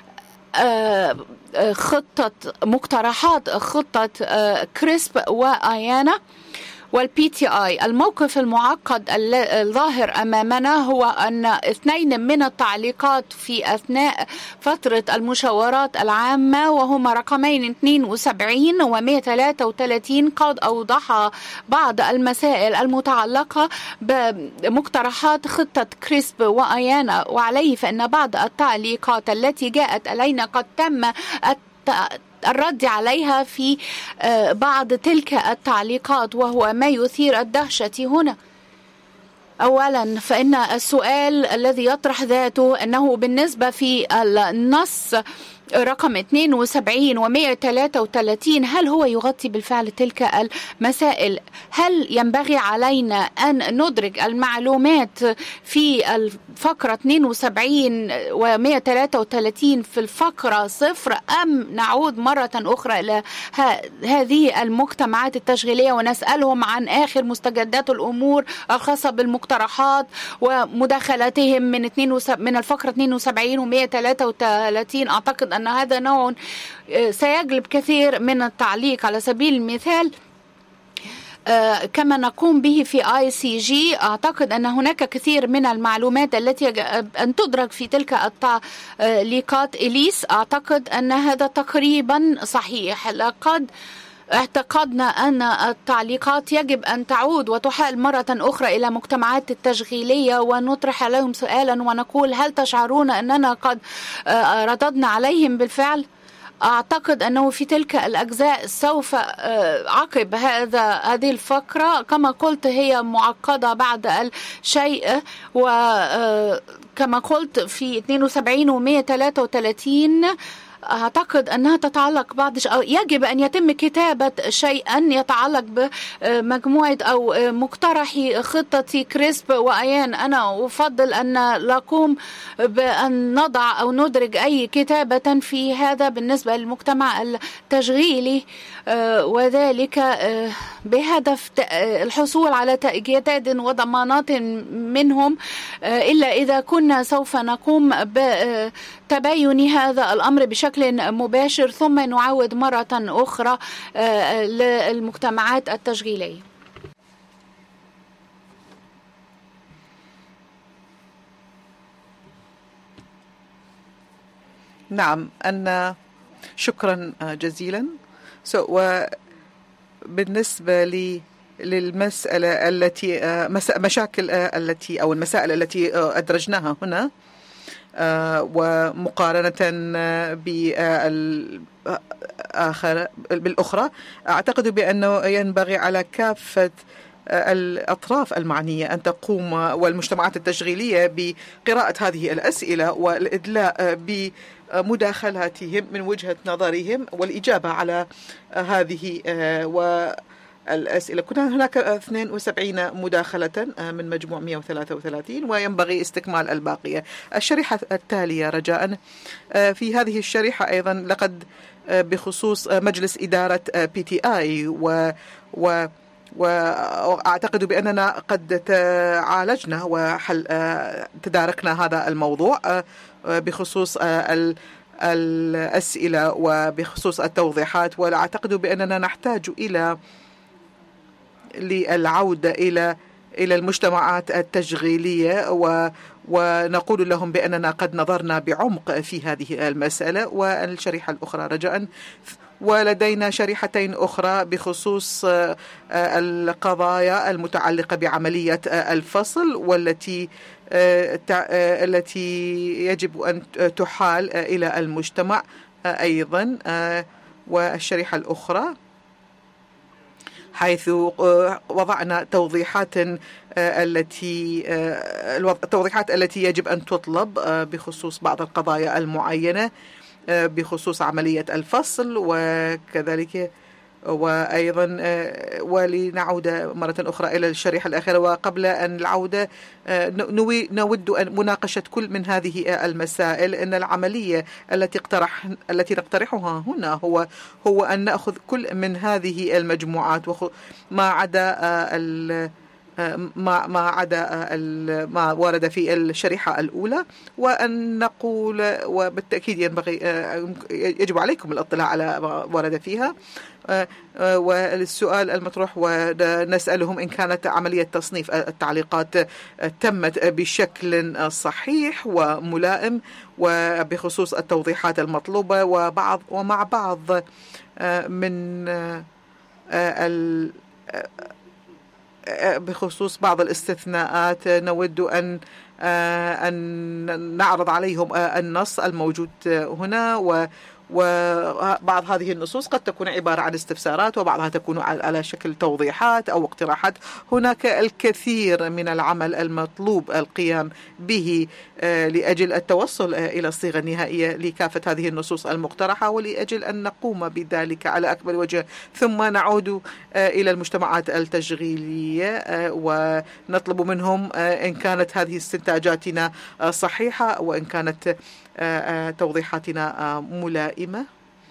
خطة مقترحات خطة كريسب وآيانا والبي تي آي. الموقف المعقد الظاهر أمامنا هو أن اثنين من التعليقات في أثناء فترة المشاورات العامة، وهما رقمين اثنين وسبعين و مئة وثلاثة وثلاثين، قد أوضح بعض المسائل المتعلقة بمقترحات خطة كريسب وآيانا، وعليه فإن بعض التعليقات التي جاءت إلينا قد تم الرد عليها في بعض تلك التعليقات، وهو ما يثير الدهشة هنا. أولا فإن السؤال الذي يطرح ذاته أنه بالنسبة في النص رقم اثنين وسبعين و مئة وثلاثة وثلاثين هل هو يغطي بالفعل تلك المسائل؟ هل ينبغي علينا أن ندرج المعلومات في الفقرة اثنين وسبعين و مئة وثلاثة وثلاثين في الفقرة صفر، أم نعود مرة أخرى إلى هذه المجتمعات التشغيلية ونسألهم عن آخر مستجدات الأمور الخاصة بالمقترحات ومداخلتهم من من الفقرة اثنين وسبعين و مئة وثلاثة وثلاثين؟ أعتقد أن هذا نوع سيجلب كثير من التعليق. على سبيل المثال كما نقوم به في آي سي جي، أعتقد أن هناك كثير من المعلومات التي يجب أن تدرج في تلك التعليقات. إليس، أعتقد أن هذا تقريبا صحيح. لقد اعتقدنا أن التعليقات يجب أن تعود وتحال مرة أخرى إلى مجتمعات التشغيلية ونطرح عليهم سؤالا ونقول هل تشعرون أننا قد رددنا عليهم بالفعل؟ أعتقد أنه في تلك الأجزاء سوف عقب هذا هذه الفقرة كما قلت هي معقدة بعد الشيء، وكما قلت في اثنين وسبعين و مئة وثلاثة وثلاثين أعتقد أنها تتعلق بعض يجب أن يتم كتابة شيئا يتعلق بمجموعة أو مقترحي خطة كريسب وآيان. أنا أفضل أن نقوم بأن نضع أو ندرج أي كتابة في هذا بالنسبة للمجتمع التشغيلي، وذلك بهدف الحصول على تأكيدات وضمانات منهم، إلا إذا كنا سوف نقوم بتباين هذا الأمر بشكل مباشر ثم نعود مرة أخرى للمجتمعات التشغيلية. نعم، أن شكرا جزيلا. so, وبالنسبة لي للمسألة التي مشاكل التي أو المسائل التي أدرجناها هنا ومقارنة بالآخر بالأخرى، أعتقد بأنه ينبغي على كافة الأطراف المعنية أن تقوم والمجتمعات التشغيلية بقراءة هذه الأسئلة والإدلاء بمداخلاتهم من وجهة نظرهم والإجابة على هذه والأسئلة. كنا هناك اثنين وسبعين مداخلة من مجموع مئة وثلاثة وثلاثين وينبغي استكمال الباقية. الشريحة التالية رجاء، في هذه الشريحة أيضا لقد بخصوص مجلس إدارة بي تي آي و, و وأعتقد بأننا قد تعالجنا وحل تداركنا هذا الموضوع بخصوص الأسئلة وبخصوص التوضيحات، ولا أعتقد بأننا نحتاج إلى للعودة إلى إلى المجتمعات التشغيلية و ونقول لهم بأننا قد نظرنا بعمق في هذه المسألة. والشريحة الأخرى رجاء، ولدينا شريحتين أخرى بخصوص القضايا المتعلقة بعملية الفصل والتي التي يجب أن تحال إلى المجتمع أيضا. والشريحة الأخرى حيث وضعنا توضيحات التي التوضيحات التي يجب أن تطلب بخصوص بعض القضايا المعينة بخصوص عملية الفصل، وكذلك وأيضا ولنعود مرة أخرى إلى الشريحة الأخيرة. وقبل أن العودة نود أن مناقشة كل من هذه المسائل. إن العملية التي اقترح التي نقترحها هنا هو هو أن نأخذ كل من هذه المجموعات ما عدا ال ما ما عدا ما ورد في الشريحة الأولى، وأن نقول وبالتأكيد ينبغي يجب عليكم الاطلاع على ما ورد فيها. والسؤال المطروح ونسألهم إن كانت عملية تصنيف التعليقات تمت بشكل صحيح وملائم وبخصوص التوضيحات المطلوبة، وبعض ومع بعض من ال بخصوص بعض الاستثناءات نود أن أن نعرض عليهم النص الموجود هنا. و وبعض هذه النصوص قد تكون عبارة عن استفسارات، وبعضها تكون على شكل توضيحات أو اقتراحات. هناك الكثير من العمل المطلوب القيام به لأجل التوصل إلى الصيغة النهائية لكافة هذه النصوص المقترحة، ولأجل أن نقوم بذلك على أكمل وجه. ثم نعود إلى المجتمعات التشغيلية ونطلب منهم إن كانت هذه استنتاجاتنا صحيحة وإن كانت توضيحاتنا ملائمة.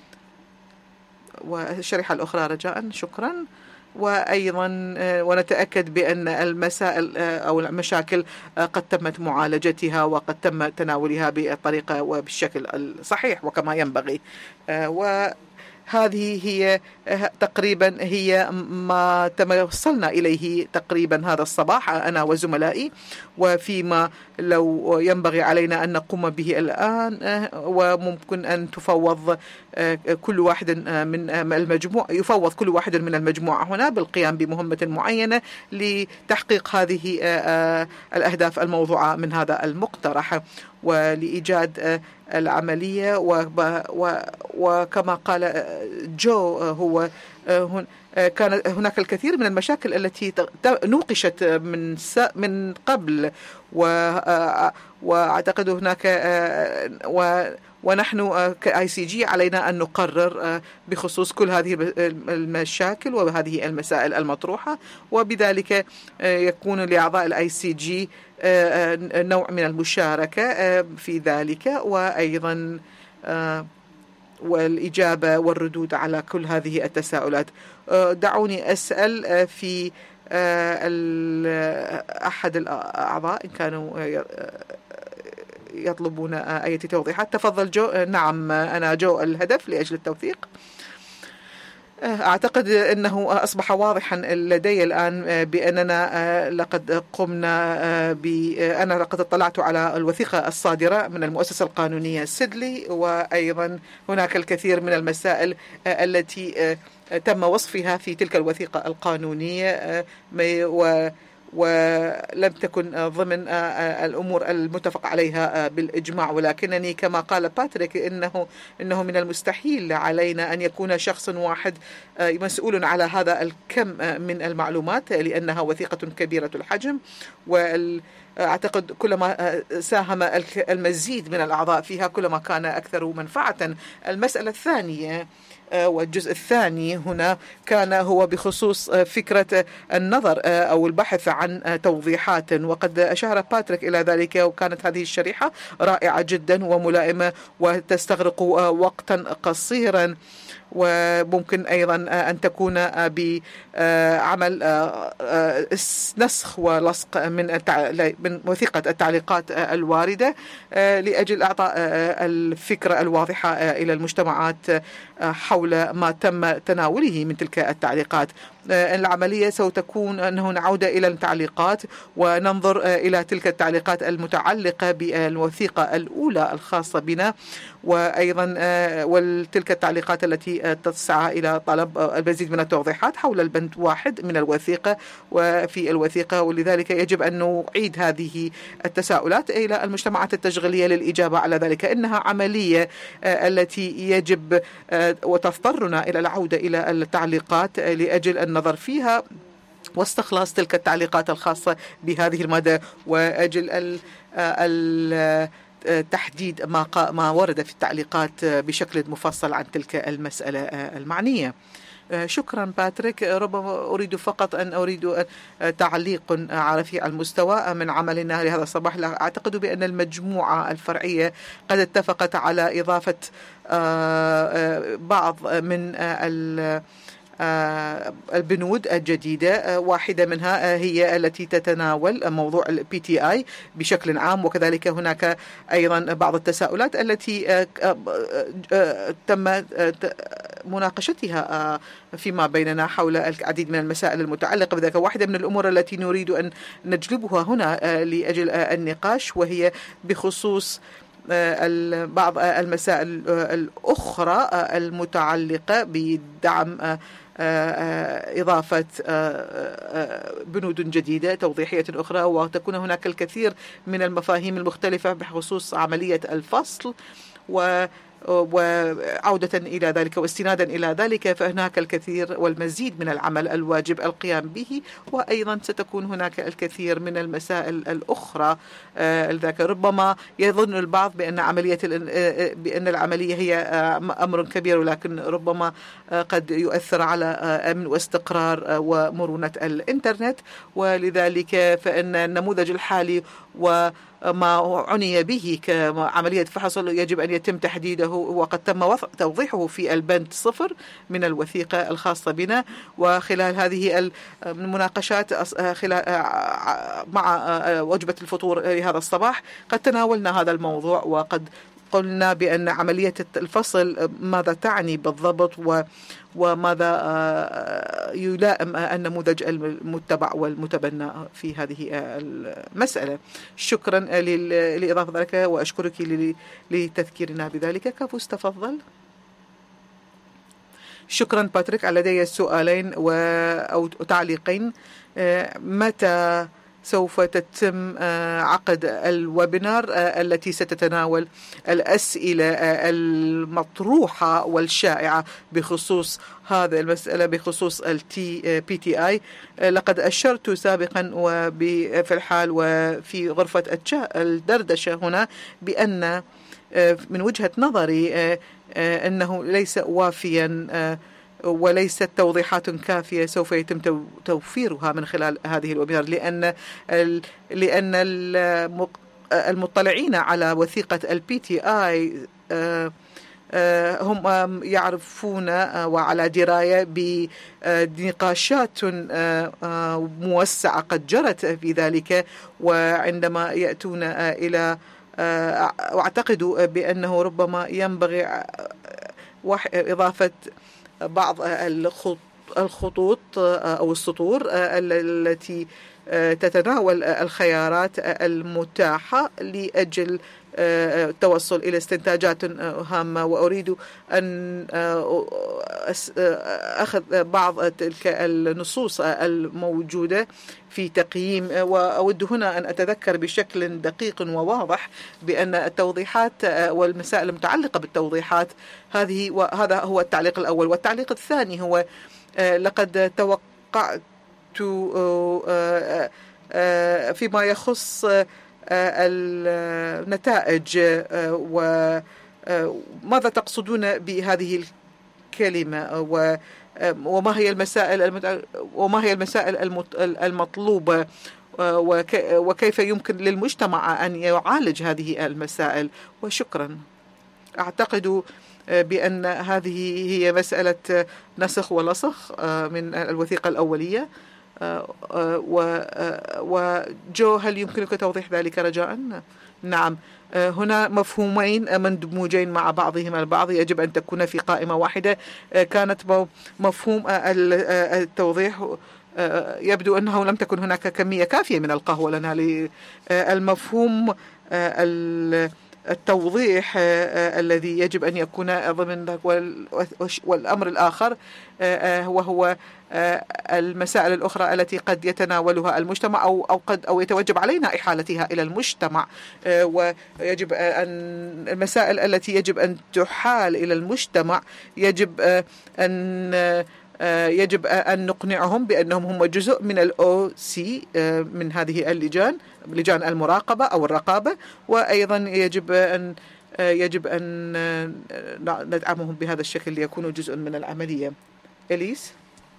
والشريحة الأخرى رجاء. شكرا. وأيضا ونتأكد بأن المسائل أو المشاكل قد تمت معالجتها وقد تم تناولها بالطريقة وبالشكل الصحيح وكما ينبغي. و هذه هي تقريبا هي ما توصلنا إليه تقريبا هذا الصباح أنا وزملائي، وفيما لو ينبغي علينا أن نقوم به الآن، وممكن أن تفوض كل واحد من المجموعة يفوض كل واحد من المجموعة هنا بالقيام بمهمة معينة لتحقيق هذه الأهداف الموضوعة من هذا المقترح ولإيجاد العملية. وكما قال جو هو كان هناك الكثير من المشاكل التي نوقشت من من قبل، وأعتقد هناك ونحن كآي سي جي علينا أن نقرر بخصوص كل هذه المشاكل وهذه المسائل المطروحة، وبذلك يكون لأعضاء الآي سي جي نوع من المشاركة في ذلك، وأيضا والإجابة والردود على كل هذه التساؤلات. دعوني أسأل في أحد الأعضاء إن كانوا يطلبون أي توضيحات. تفضل جو. نعم أنا جو الهدف لأجل التوثيق. أعتقد أنه أصبح واضحا لدي الآن بأننا لقد قمنا ب أنا لقد اطلعت على الوثيقة الصادرة من المؤسسة القانونية سيدلي، وأيضا هناك الكثير من المسائل التي تم وصفها في تلك الوثيقة القانونية و ولم تكن ضمن الأمور المتفق عليها بالإجماع. ولكنني كما قال باتريك إنه إنه من المستحيل علينا أن يكون شخص واحد مسؤول على هذا الكم من المعلومات، لأنها وثيقة كبيرة الحجم، وأعتقد كلما ساهم المزيد من الأعضاء فيها كلما كان أكثر منفعة. المسألة الثانية والجزء الثاني هنا كان هو بخصوص فكرة النظر أو البحث عن توضيحات، وقد أشار باتريك إلى ذلك، وكانت هذه الشريحة رائعة جدا وملائمة وتستغرق وقتا قصيرا، وممكن أيضا أن تكون بعمل نسخ ولصق من من وثيقة التعليقات الواردة لأجل إعطاء الفكرة الواضحة إلى المجتمعات حول ما تم تناوله من تلك التعليقات. العملية ستكون أنه نعود إلى التعليقات وننظر إلى تلك التعليقات المتعلقة بالوثيقة الأولى الخاصة بنا، وأيضا وتلك التعليقات التي تسعى إلى طلب المزيد من التوضيحات حول البند واحد من الوثيقة وفي الوثيقة. ولذلك يجب أن نعيد هذه التساؤلات إلى المجتمعات التشغيلية للإجابة على ذلك. إنها عملية التي يجب وتضطرنا إلى العودة إلى التعليقات لأجل أن النظر فيها واستخلاص تلك التعليقات الخاصة بهذه المادة، وأجل تحديد ما ما ورد في التعليقات بشكل مفصل عن تلك المسألة المعنية. شكرا باتريك. ربما أريد فقط أن أريد تعليق على في المستوى من عملنا لهذا الصباح. أعتقد بأن المجموعة الفرعية قد اتفقت على إضافة بعض من البنود الجديدة. واحدة منها هي التي تتناول موضوع ال بي تي آي بشكل عام، وكذلك هناك أيضا بعض التساؤلات التي تم مناقشتها فيما بيننا حول العديد من المسائل المتعلقة بذلك. واحدة من الأمور التي نريد أن نجلبها هنا لأجل النقاش وهي بخصوص بعض المسائل الأخرى المتعلقة بدعم إضافة بنود جديدة توضيحية أخرى، وتكون هناك الكثير من المفاهيم المختلفة بخصوص عملية الفصل و وعودة إلى ذلك واستنادا إلى ذلك. فهناك الكثير والمزيد من العمل الواجب القيام به، وأيضا ستكون هناك الكثير من المسائل الأخرى. ذاك ربما يظن البعض بأن عملية بأن العملية هي أمر كبير، ولكن ربما قد يؤثر على أمن واستقرار ومرونة الإنترنت، ولذلك فإن النموذج الحالي وما عني به كعملية فحص يجب أن يتم تحديده، وقد تم توضيحه في البند صفر من الوثيقة الخاصة بنا. وخلال هذه المناقشات مع وجبة الفطور لهذا الصباح قد تناولنا هذا الموضوع، وقد قلنا بأن عملية الفصل ماذا تعني بالضبط وماذا يلائم النموذج المتبع والمتبنى في هذه المسألة. شكرا لإضافة ذلك، وأشكرك لتذكيرنا بذلك. كافوس تفضل. شكرا باتريك. لدي سؤالين أو تعليقين. متى سوف تتم عقد الويبينار التي ستتناول الأسئلة المطروحة والشائعة بخصوص هذه المسألة بخصوص التي بي تي آي؟ لقد أشرت سابقا وفي الحال وفي غرفة الدردشة هنا بأن من وجهة نظري أنه ليس وافيا وليست توضيحات كافية سوف يتم توفيرها من خلال هذه الويبينار، لأن لأن المطلعين على وثيقة البي تي آي هم يعرفون وعلى دراية بنقاشات موسعة قد جرت في ذلك، وعندما يأتون إلى أعتقد بأنه ربما ينبغي إضافة بعض الخطوط أو السطور التي تتناول الخيارات المتاحة لأجل التوصل إلى استنتاجات هامة. وأريد أن أخذ بعض تلك النصوص الموجودة في تقييم، وأود هنا أن أتذكر بشكل دقيق وواضح بأن التوضيحات والمسائل المتعلقة بالتوضيحات هذه، وهذا هو التعليق الأول. والتعليق الثاني هو لقد توقعت فيما يخص النتائج وماذا تقصدون بهذه الكلمة، وما هي المسائل وما هي المسائل المطلوبة، وكيف يمكن للمجتمع أن يعالج هذه المسائل. وشكرا. أعتقد بأن هذه هي مسألة نسخ ولصق من الوثيقة الأولية. وجو هل يمكنك توضيح ذلك رجاء؟ نعم، هنا مفهومين مندموجين مع بعضهما البعض يجب أن تكون في قائمة واحدة. كانت مفهوم التوضيح يبدو أنه لم تكن هناك كمية كافية من القهوة لنا للمفهوم التوضيح الذي يجب أن يكون ضمن ذلك. والأمر الآخر وهو المسائل الأخرى التي قد يتناولها المجتمع أو أو قد أو يتوجب علينا إحالتها إلى المجتمع، ويجب أن المسائل التي يجب أن تحال إلى المجتمع يجب أن يجب أن نقنعهم بأنهم هم جزء من الأو سي من هذه اللجان لجان المراقبة أو الرقابة، وأيضا يجب أن يجب أن ندعمهم بهذا الشكل ليكونوا جزء من العملية. إليس؟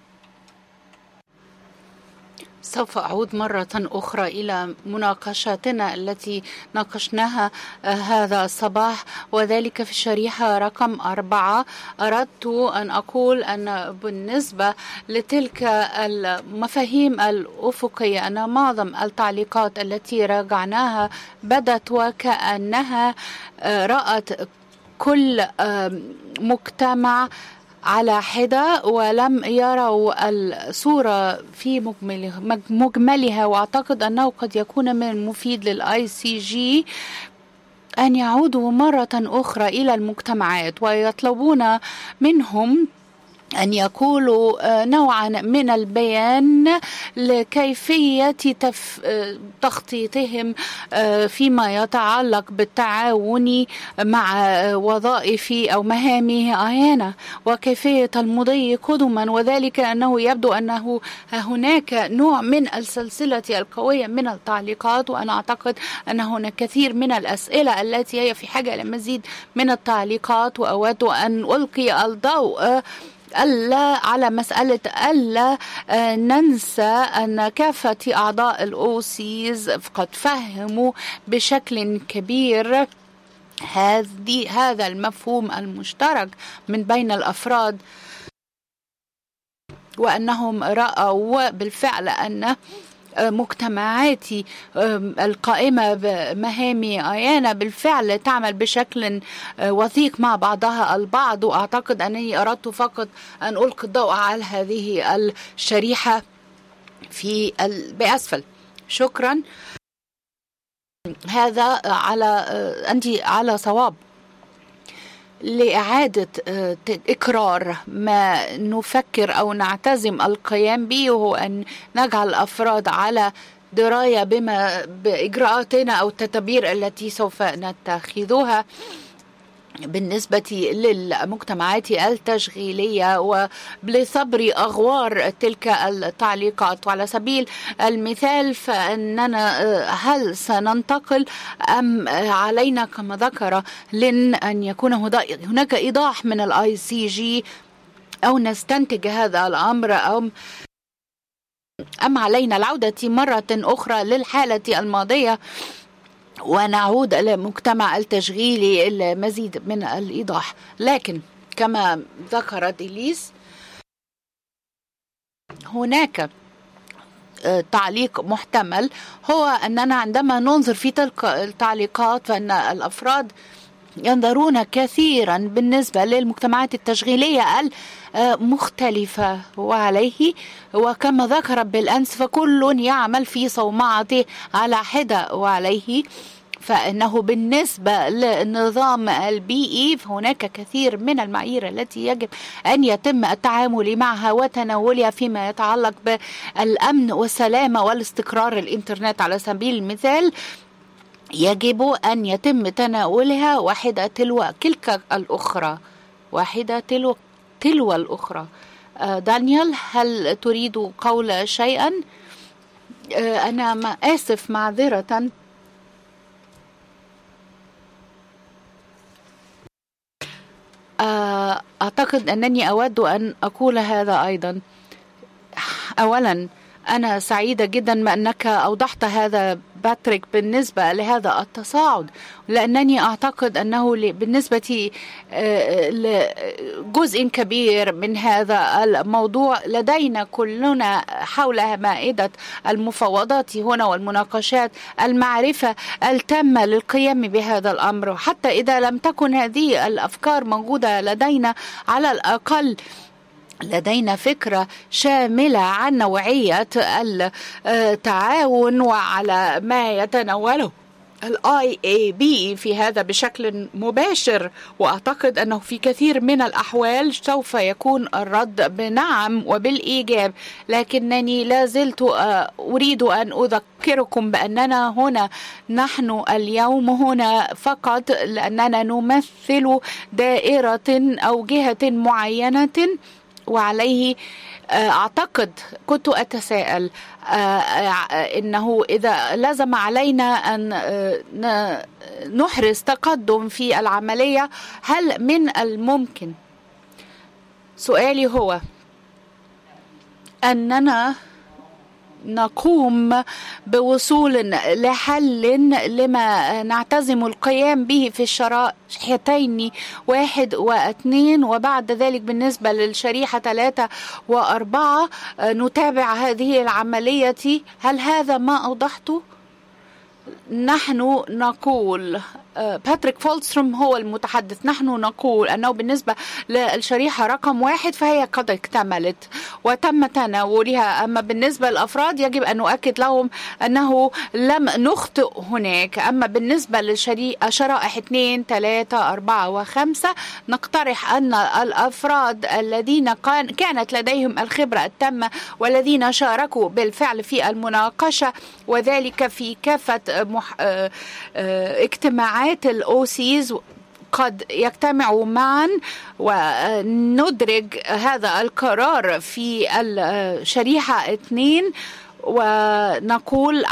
سوف أعود مرة أخرى إلى مناقشاتنا التي ناقشناها هذا الصباح، وذلك في الشريحة رقم أربعة. أردت أن أقول أن بالنسبة لتلك المفاهيم الأفقية أن معظم التعليقات التي راجعناها بدت وكأنها رأت كل مجتمع على حدة ولم يروا الصورة في مجملها، وأعتقد أنه قد يكون من المفيد للآي سي جي أن يعودوا مرة أخرى إلى المجتمعات ويطلبون منهم أن يقولوا نوعا من البيان لكيفية تف... تخطيطهم فيما يتعلق بالتعاون مع وظائف أو مهام عينة وكيفية المضي قدما، وذلك أنه يبدو أنه هناك نوع من السلسلة القوية من التعليقات، وأنا أعتقد أن هناك كثير من الأسئلة التي هي في حاجة لمزيد من التعليقات، وأود أن ألقي الضوء ألا على مسألة ألا ننسى أن كافة أعضاء الأوسيز قد فهموا بشكل كبير هذه هذا المفهوم المشترك من بين الأفراد، وأنهم رأوا بالفعل أن مجتمعاتي القائمة بمهام عيانة بالفعل تعمل بشكل وثيق مع بعضها البعض. وأعتقد أنني أردت فقط أن ألقي الضوء على هذه الشريحة في بأسفل. شكرا. هذا على أنت على صواب لإعادة إكرار ما نفكر أو نعتزم القيام به، وهو أن نجعل الأفراد على دراية بما بإجراءاتنا أو التدابير التي سوف نتخذها بالنسبة للمجتمعات التشغيلية ولصبر أغوار تلك التعليقات. وعلى سبيل المثال فإننا هل سننتقل أم علينا كما ذكر لن أن يكون هناك إيضاح من الآي سي جي أو نستنتج هذا الأمر أم أم علينا العودة مرة أخرى للحالة الماضية ونعود إلى مجتمع التشغيلي المزيد من الإيضاح. لكن كما ذكرت إليس هناك تعليق محتمل، هو أننا عندما ننظر في تلك التعليقات فإن الأفراد ينظرون كثيرا بالنسبة للمجتمعات التشغيلية المختلفة، وعليه وكما ذكر بالأمس فكل يعمل في صومعته على حدة، وعليه فإنه بالنسبة للنظام البيئي فهناك كثير من المعايير التي يجب أن يتم التعامل معها وتناولها فيما يتعلق بالأمن والسلامة والاستقرار. الإنترنت على سبيل المثال يجب أن يتم تناولها واحدة تلو تلك الأخرى، واحدة تلو تلو الأخرى. دانيال، هل تريد قول شيئا؟ أنا ما آسف معذرة. أعتقد أنني أود أن أقول هذا أيضا. أولا أنا سعيدة جدا ما أنك أوضحت هذا باتريك بالنسبة لهذا التصاعد، لأنني أعتقد أنه بالنسبة لجزء كبير من هذا الموضوع لدينا كلنا حول مائدة المفاوضات هنا والمناقشات المعرفة التامة للقيام بهذا الأمر، حتى إذا لم تكن هذه الأفكار موجودة لدينا على الأقل لدينا فكرة شاملة عن نوعية التعاون وعلى ما يتناوله الآي إيه بي في هذا بشكل مباشر. وأعتقد أنه في كثير من الأحوال سوف يكون الرد بنعم وبالإيجاب، لكنني لا زلت أريد أن أذكركم بأننا هنا نحن اليوم هنا فقط لأننا نمثل دائرة أو جهة معينة، وعليه أعتقد كنت أتساءل إنه إذا لزم علينا أن نحرز تقدم في العملية، هل من الممكن، سؤالي هو أننا نقوم بوصول لحل لما نعتزم القيام به في الشريحتين واحد واثنين، وبعد ذلك بالنسبة للشريحة ثلاثة وأربعة نتابع هذه العملية؟ هل هذا ما أوضحته؟ نحن نقول، باتريك فولستروم هو المتحدث، نحن نقول أنه بالنسبة للشريحة رقم واحد فهي قد اكتملت وتم تناولها، أما بالنسبة للأفراد يجب أن نؤكد لهم أنه لم نخطئ هناك. أما بالنسبة للشرائح اثنين ثلاثة أربعة وخمسة نقترح أن الأفراد الذين كانت لديهم الخبرة التامة والذين شاركوا بالفعل في المناقشة وذلك في كافة مح... اجتماعات الأوسيز قد يجتمعوا معا وندرج هذا القرار في الشريحة اثنين ونقول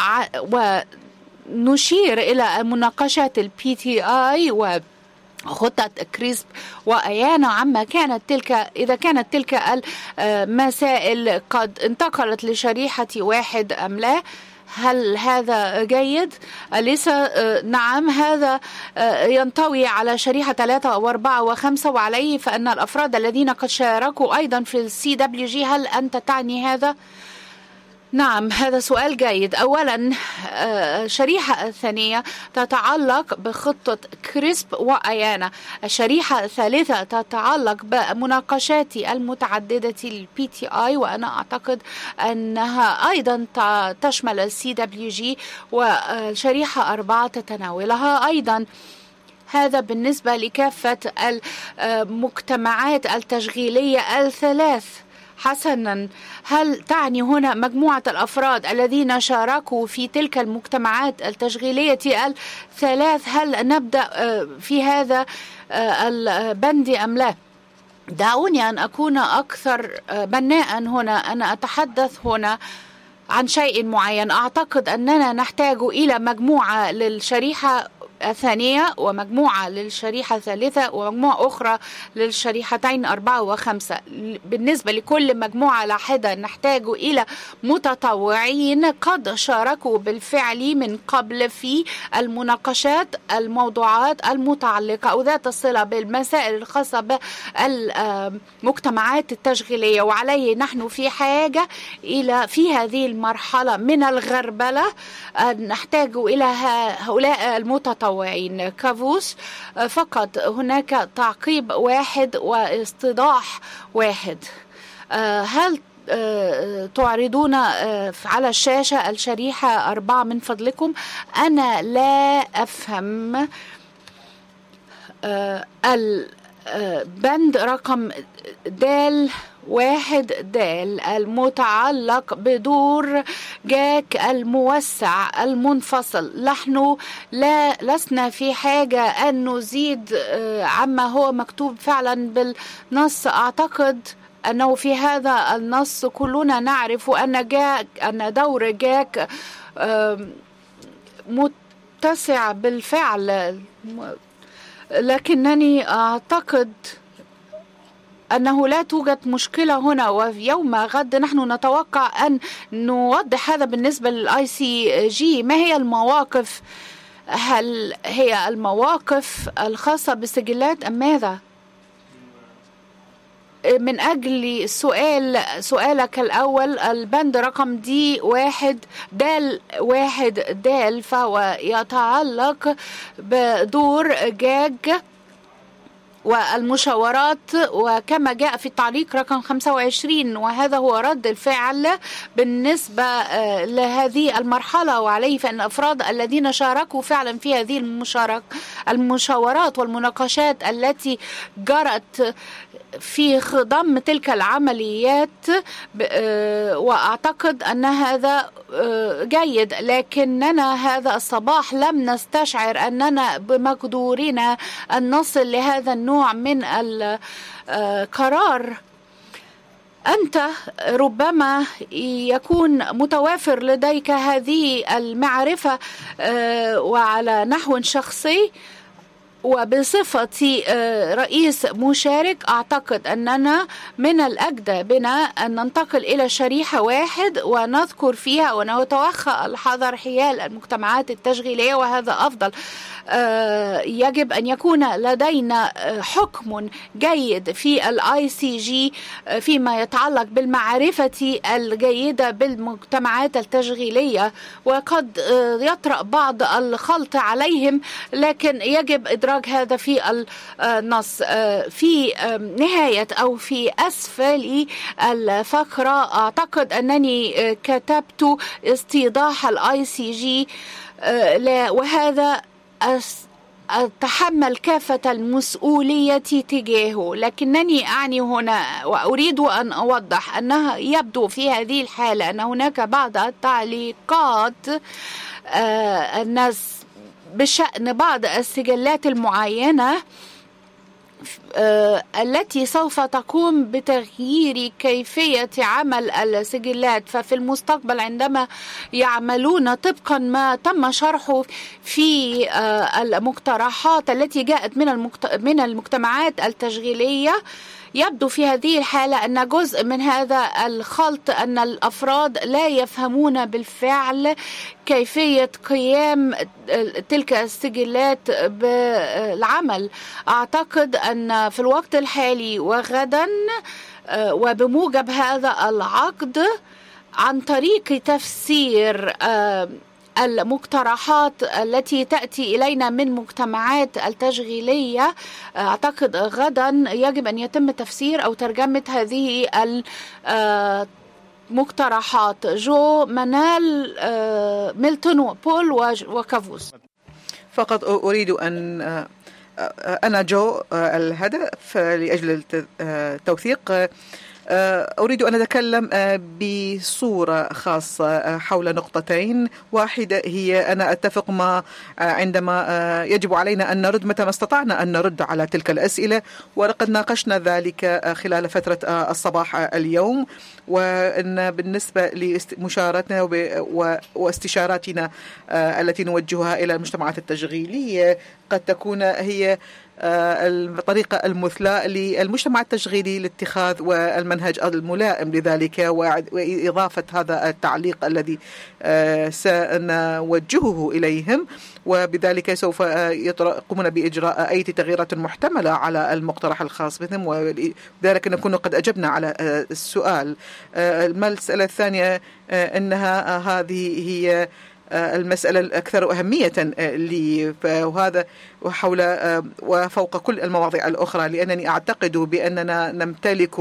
ونشير إلى مناقشات البي تي آي و خطة كريسب وأيانا عما كانت تلك، إذا كانت تلك المسائل قد انتقلت لشريحة واحد أم لا. هل هذا جيد؟ أليسا نعم، هذا ينطوي على شريحة ثلاثة وأربعة وخمسة، وعليه فأن الأفراد الذين قد شاركوا أيضا في السي دبليو جي. هل أنت تعني هذا؟ نعم، هذا سؤال جيد. أولا الشريحة الثانية تتعلق بخطة كريسب وأيانا. الشريحة الثالثة تتعلق بمناقشات المتعددة البي تي آي، وأنا أعتقد أنها أيضا تشمل السي دبليو جي، والشريحة أربعة تتناولها أيضا. هذا بالنسبة لكافة المجتمعات التشغيلية الثلاث. حسنا، هل تعني هنا مجموعة الأفراد الذين شاركوا في تلك المجتمعات التشغيلية الثلاث؟ هل نبدأ في هذا البند أم لا؟ دعوني أن أكون أكثر بناء هنا. أنا أتحدث هنا عن شيء معين. أعتقد أننا نحتاج إلى مجموعة للشريحة الثانية ومجموعة للشريحة الثالثة ومجموعة أخرى للشريحتين أربعة وخمسة. بالنسبة لكل مجموعة لاحدة نحتاج إلى متطوعين قد شاركوا بالفعل من قبل في المناقشات الموضوعات المتعلقة أو ذات الصلة بالمسائل الخاصة بالمجتمعات التشغيلية، وعليه نحن في حاجة إلى في هذه المرحلة من الغربلة نحتاج إلى هؤلاء المتطوعين. كافوس فقط هناك تعقيب واحد واستيضاح واحد. هل تعرضون على الشاشة الشريحة أربعة من فضلكم؟ أنا لا أفهم البند رقم دال واحد دال المتعلق بدور جاك الموسع المنفصل. نحن لا لسنا في حاجة أن نزيد عما هو مكتوب فعلا بالنص. أعتقد أنه في هذا النص كلنا نعرف أن جاك أن دور جاك متسع بالفعل، لكنني أعتقد أنه لا توجد مشكلة هنا. ويوم غد نحن نتوقع أن نوضح هذا بالنسبة للآي سي جي. ما هي المواقف؟ هل هي المواقف الخاصة بالسجلات أم ماذا؟ من أجل السؤال سؤالك الأول، البند رقم دي واحد دال واحد دال فهو يتعلق بدور جاج والمشاورات، وكما جاء في التعليق رقم خمسة وعشرين، وهذا هو رد الفعل بالنسبة لهذه المرحلة. وعليه فإن الأفراد الذين شاركوا فعلا في هذه المشارك المشاورات والمناقشات التي جرت في خضم تلك العمليات، وأعتقد أن هذا جيد. لكننا هذا الصباح لم نستشعر أننا بمقدورنا أن نصل لهذا النوع من القرار. أنت ربما يكون متوافر لديك هذه المعرفة وعلى نحو شخصي، وبصفتي رئيس مشارك أعتقد أننا من الأجدى بنا أن ننتقل إلى شريحة واحد ونذكر فيها ونتوخى الحذر حيال المجتمعات التشغيلية، وهذا أفضل. يجب أن يكون لدينا حكم جيد في الاي سي جي فيما يتعلق بالمعرفة الجيدة بالمجتمعات التشغيلية، وقد يطرأ بعض الخلط عليهم، لكن يجب إدراج هذا في النص. في نهاية أو في أسفل الفقرة أعتقد أنني كتبت استيضاح الاي سي جي، وهذا أتحمل كافة المسؤولية تجاهه، لكنني أعني هنا وأريد أن أوضح أنها يبدو في هذه الحالة أن هناك بعض التعليقات الناس بشأن بعض السجلات المعينة التي سوف تقوم بتغيير كيفية عمل السجلات. ففي المستقبل عندما يعملون طبقا ما تم شرحه في المقترحات التي جاءت من المجتمعات التشغيلية، يبدو في هذه الحالة أن جزء من هذا الخلط أن الأفراد لا يفهمون بالفعل كيفية قيام تلك السجلات بالعمل. أعتقد أن في الوقت الحالي وغدا وبموجب هذا العقد عن طريق تفسير المقترحات التي تأتي إلينا من مجتمعات التشغيلية، أعتقد غدا يجب أن يتم تفسير أو ترجمة هذه المقترحات. جو منال ميلتون وبول وكافوس. فقط أريد أن أنا جو الهدف لأجل التوثيق أريد أن أتكلم بصورة خاصة حول نقطتين. واحدة هي أنا أتفق ما عندما يجب علينا أن نرد متى ما استطعنا أن نرد على تلك الأسئلة، ولقد ناقشنا ذلك خلال فترة الصباح اليوم، وأن بالنسبة لمشاراتنا واستشاراتنا التي نوجهها إلى المجتمعات التشغيلية قد تكون هي الطريقة المثلى للمجتمع التشغيلي لاتخاذ والمنهج الملائم لذلك، وإضافة هذا التعليق الذي سنوجهه إليهم، وبذلك سوف يقومون بإجراء أي تغييرات محتملة على المقترح الخاص بهم، وذلك نكون قد أجبنا على السؤال. المسألة الثانية أنها هذه هي المسألة الأكثر أهمية لي، وهذا حول وفوق كل المواضيع الأخرى، لأنني أعتقد بأننا نمتلك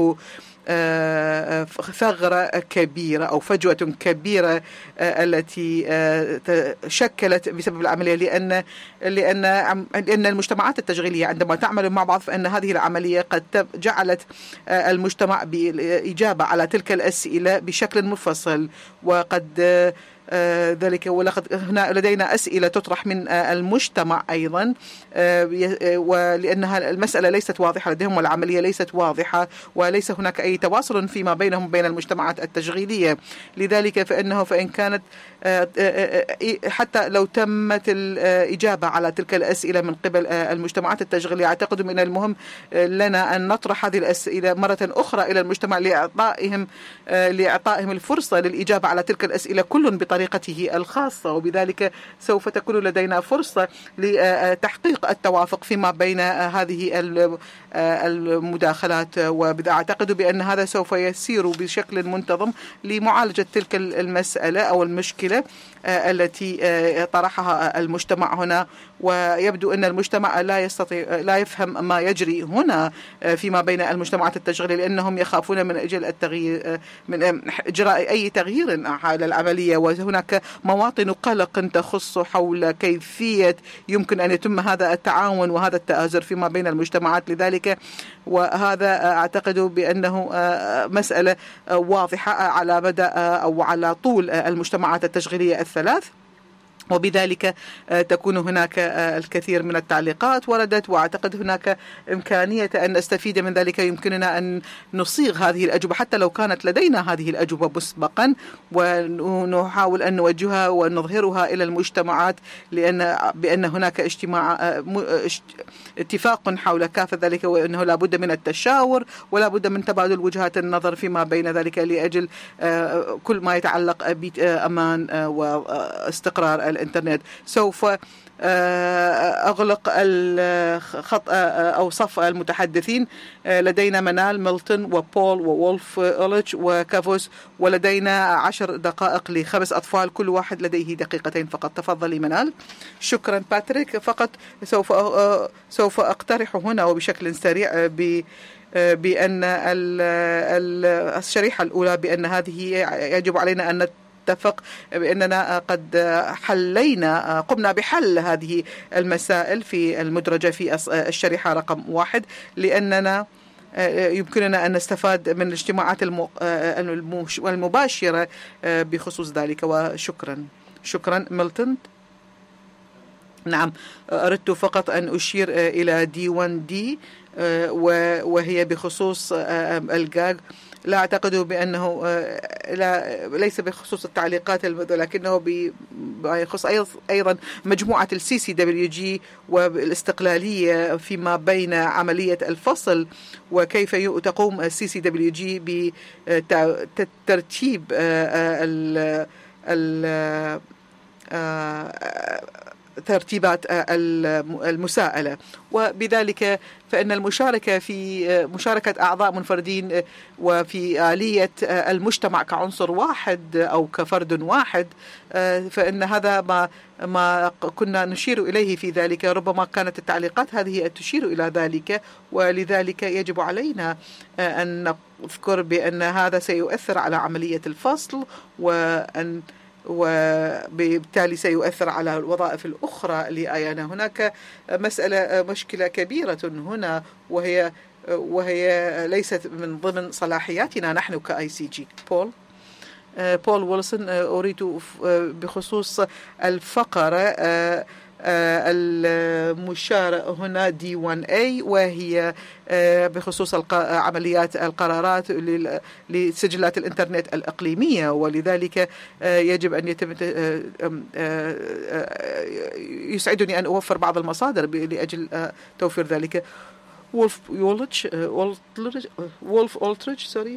ثغرة كبيرة أو فجوة كبيرة التي تشكلت بسبب العملية، لأن لأن لأن المجتمعات التشغيلية عندما تعمل مع بعض فإن هذه العملية قد جعلت المجتمع بالإجابة على تلك الأسئلة بشكل منفصل، وقد ذلك ولقد هنا لدينا أسئلة تطرح من المجتمع أيضا، ولأنها المسألة ليست واضحة لديهم والعملية ليست واضحة وليس هناك أي تواصل فيما بينهم بين المجتمعات التشغيلية. لذلك فإنه فإن كانت حتى لو تمت الإجابة على تلك الأسئلة من قبل المجتمعات التشغيلية، أعتقد من المهم لنا أن نطرح هذه الأسئلة مرة أخرى إلى المجتمع لإعطائهم لإعطائهم الفرصة للإجابة على تلك الأسئلة كل بطريقته الخاصة، وبذلك سوف تكون لدينا فرصة لتحقيق التوافق فيما بين هذه المداخلات، وأعتقد بأن هذا سوف يسير بشكل منتظم لمعالجة تلك المسألة أو المشكلة التي طرحها المجتمع هنا. ويبدو أن المجتمع لا يستطيع لا يفهم ما يجري هنا فيما بين المجتمعات التشغيلية، لأنهم يخافون من أجل التغيير من إجراء أي تغيير على العملية، وهناك مواطن قلق تخص حول كيفية يمكن أن يتم هذا التعاون وهذا التآزر فيما بين المجتمعات. لذلك وهذا أعتقد بأنه مسألة واضحة على مدى أو على طول المجتمعات التشغيلية الثلاث، وبذلك تكون هناك الكثير من التعليقات وردت، وأعتقد هناك إمكانية أن نستفيد من ذلك. يمكننا أن نصيغ هذه الأجوبة حتى لو كانت لدينا هذه الأجوبة مسبقا، ونحاول أن نوجهها ونظهرها إلى المجتمعات، لأن بأن هناك اجتماع اتفاق حول كافة ذلك، وأنه لا بد من التشاور ولا بد من تبادل وجهات النظر فيما بين ذلك لأجل كل ما يتعلق بأمان واستقرار الإنترنت. سوف أغلق الخط أو صف المتحدثين. لدينا منال، ميلتون، وبول، وولف أوليتش، وكافوس، ولدينا عشر دقائق لخمس أطفال، كل واحد لديه دقيقتين فقط. تفضلي منال. شكرا باتريك. فقط سوف سوف أقترح هنا وبشكل سريع ب بأن الشريحة الأولى بأن هذه يجب علينا أن نتفق بأننا قد حلينا قمنا بحل هذه المسائل في المدرجة في الشريحة رقم واحد، لأننا يمكننا أن نستفاد من الاجتماعات المباشرة بخصوص ذلك. وشكرا. شكرا ميلتون. نعم، أردت فقط أن أشير إلى دي واحد دي وهي بخصوص الجاج. لا أعتقد بأنه لا ليس بخصوص التعليقات، لكنه بخصوص أيضا مجموعة السي سي دبليو جي والاستقلالية فيما بين عملية الفصل، وكيف تقوم السي سي دبليو جي بترتيب ال ترتيبات المساءلة. وبذلك فإن المشاركة في مشاركة أعضاء منفردين وفي آلية المجتمع كعنصر واحد أو كفرد واحد، فإن هذا ما ما كنا نشير إليه في ذلك. ربما كانت التعليقات هذه تشير إلى ذلك، ولذلك يجب علينا أن نذكر بأن هذا سيؤثر على عملية الفصل، وأن وبالتالي سيؤثر على الوظائف الأخرى لآيانا. هناك مسألة مشكلة كبيرة هنا، وهي وهي ليست من ضمن صلاحياتنا نحن كآي سي جي. بول بول ويلسون. أريد بخصوص الفقرة المشار هنا دي واحد إيه، وهي بخصوص عمليات القرارات لسجلات الإنترنت الإقليمية، ولذلك يجب أن يتم يسعدني أن أوفر بعض المصادر لأجل توفير ذلك. وولف يولتش وولف أولتريتش سوري.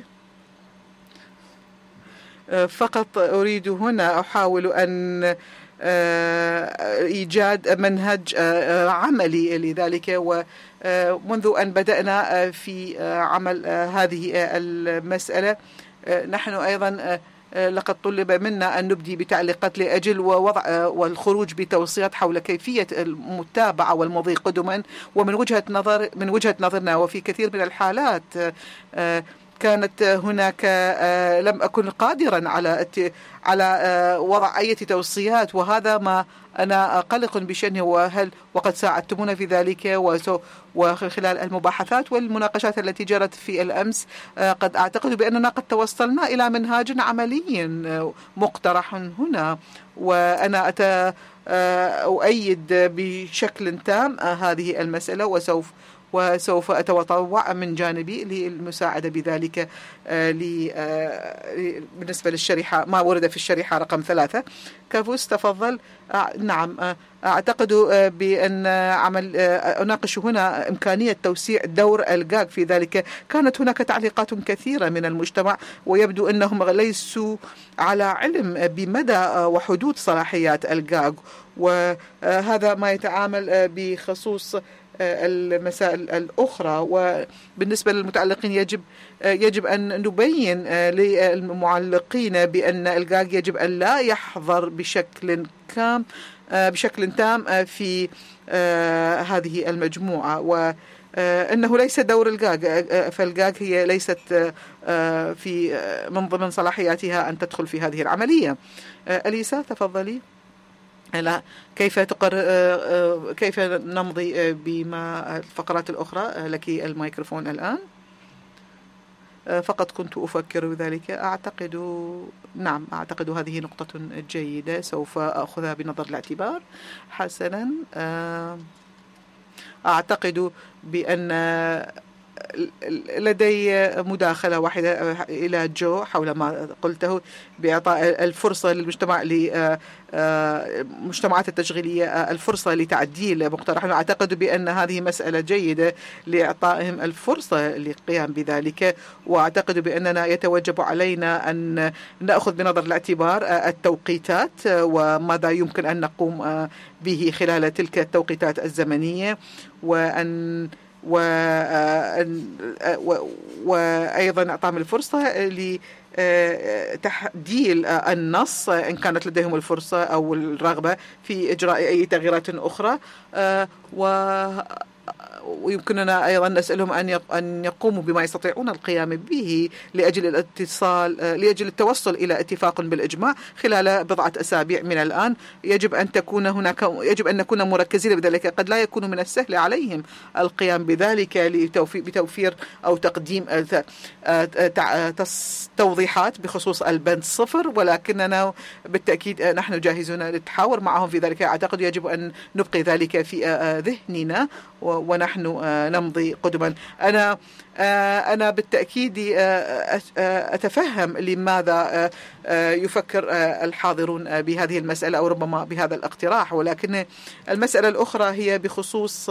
فقط أريد هنا أحاول أن إيجاد منهج عملي لذلك، ومنذ أن بدأنا في عمل هذه المسألة نحن أيضا لقد طلب منا أن نبدي بتعليقات لأجل ووضع والخروج بتوصيات حول كيفية المتابعة والمضي قدما. ومن وجهة نظر من وجهة نظرنا وفي كثير من الحالات كانت هناك لم أكن قادرا على على وضع أي توصيات، وهذا ما أنا قلق بشأنه. وهل وقد ساعدتمونا في ذلك، وخلال المباحثات والمناقشات التي جرت في الأمس قد أعتقد بأننا قد توصلنا إلى منهاج عملي مقترح هنا، وأنا أت أؤيد بشكل تام هذه المسألة، وسوف وسوف أتطوع من جانبي للمساعدة بذلك بالنسبة للشريحة ما ورد في الشريحة رقم ثلاثة. كافوس تفضل. نعم، أعتقد بأن عمل أناقش هنا إمكانية توسيع دور الجاج في ذلك. كانت هناك تعليقات كثيرة من المجتمع، ويبدو أنهم ليسوا على علم بمدى وحدود صلاحيات الجاج، وهذا ما يتعامل بخصوص المسائل الأخرى. وبالنسبة للمتعلقين يجب يجب أن نبين للمعلقين بأن الجاج يجب أن لا يحضر بشكل كام بشكل تام في هذه المجموعة، وأنه ليس دور الجاج، فالجاج هي ليست في من ضمن صلاحياتها أن تدخل في هذه العملية. أليسا تفضلي. لا، كيف تقر كيف نمضي بما الفقرات الأخرى؟ لك الميكروفون الآن. فقط كنت أفكر بذلك. أعتقد نعم أعتقد هذه نقطة جيدة سوف أخذها بنظر الاعتبار. حسنا، أعتقد بأن لدي مداخلة واحدة إلى جو حول ما قلته بإعطاء الفرصة للمجتمع للمجتمعات التشغيلية الفرصة لتعديل مقترح. أعتقد بأن هذه مسألة جيدة لإعطائهم الفرصة للقيام بذلك، وأعتقد بأننا يتوجب علينا أن نأخذ بنظر الاعتبار التوقيتات وماذا يمكن أن نقوم به خلال تلك التوقيتات الزمنية، وأن وأيضا أعطاهم الفرصة لتحديل النص إن كانت لديهم الفرصة أو الرغبة في إجراء أي تغييرات أخرى، ويمكننا أيضا نسألهم أن يقوموا بما يستطيعون القيام به لأجل الاتصال لأجل التوصل إلى اتفاق بالإجماع خلال بضعة أسابيع من الآن. يجب أن تكون هناك يجب أن نكون مركزين بذلك. قد لا يكون من السهل عليهم القيام بذلك بتوفير أو تقديم توضيحات بخصوص البند صفر، ولكننا بالتأكيد نحن جاهزون للتحاور معهم في ذلك. أعتقد يجب أن نبقي ذلك في ذهننا ونحن نمضي قدما. أنا أنا بالتأكيد أتفهم لماذا يفكر الحاضرون بهذه المسألة أو ربما بهذا الاقتراح، ولكن المسألة الأخرى هي بخصوص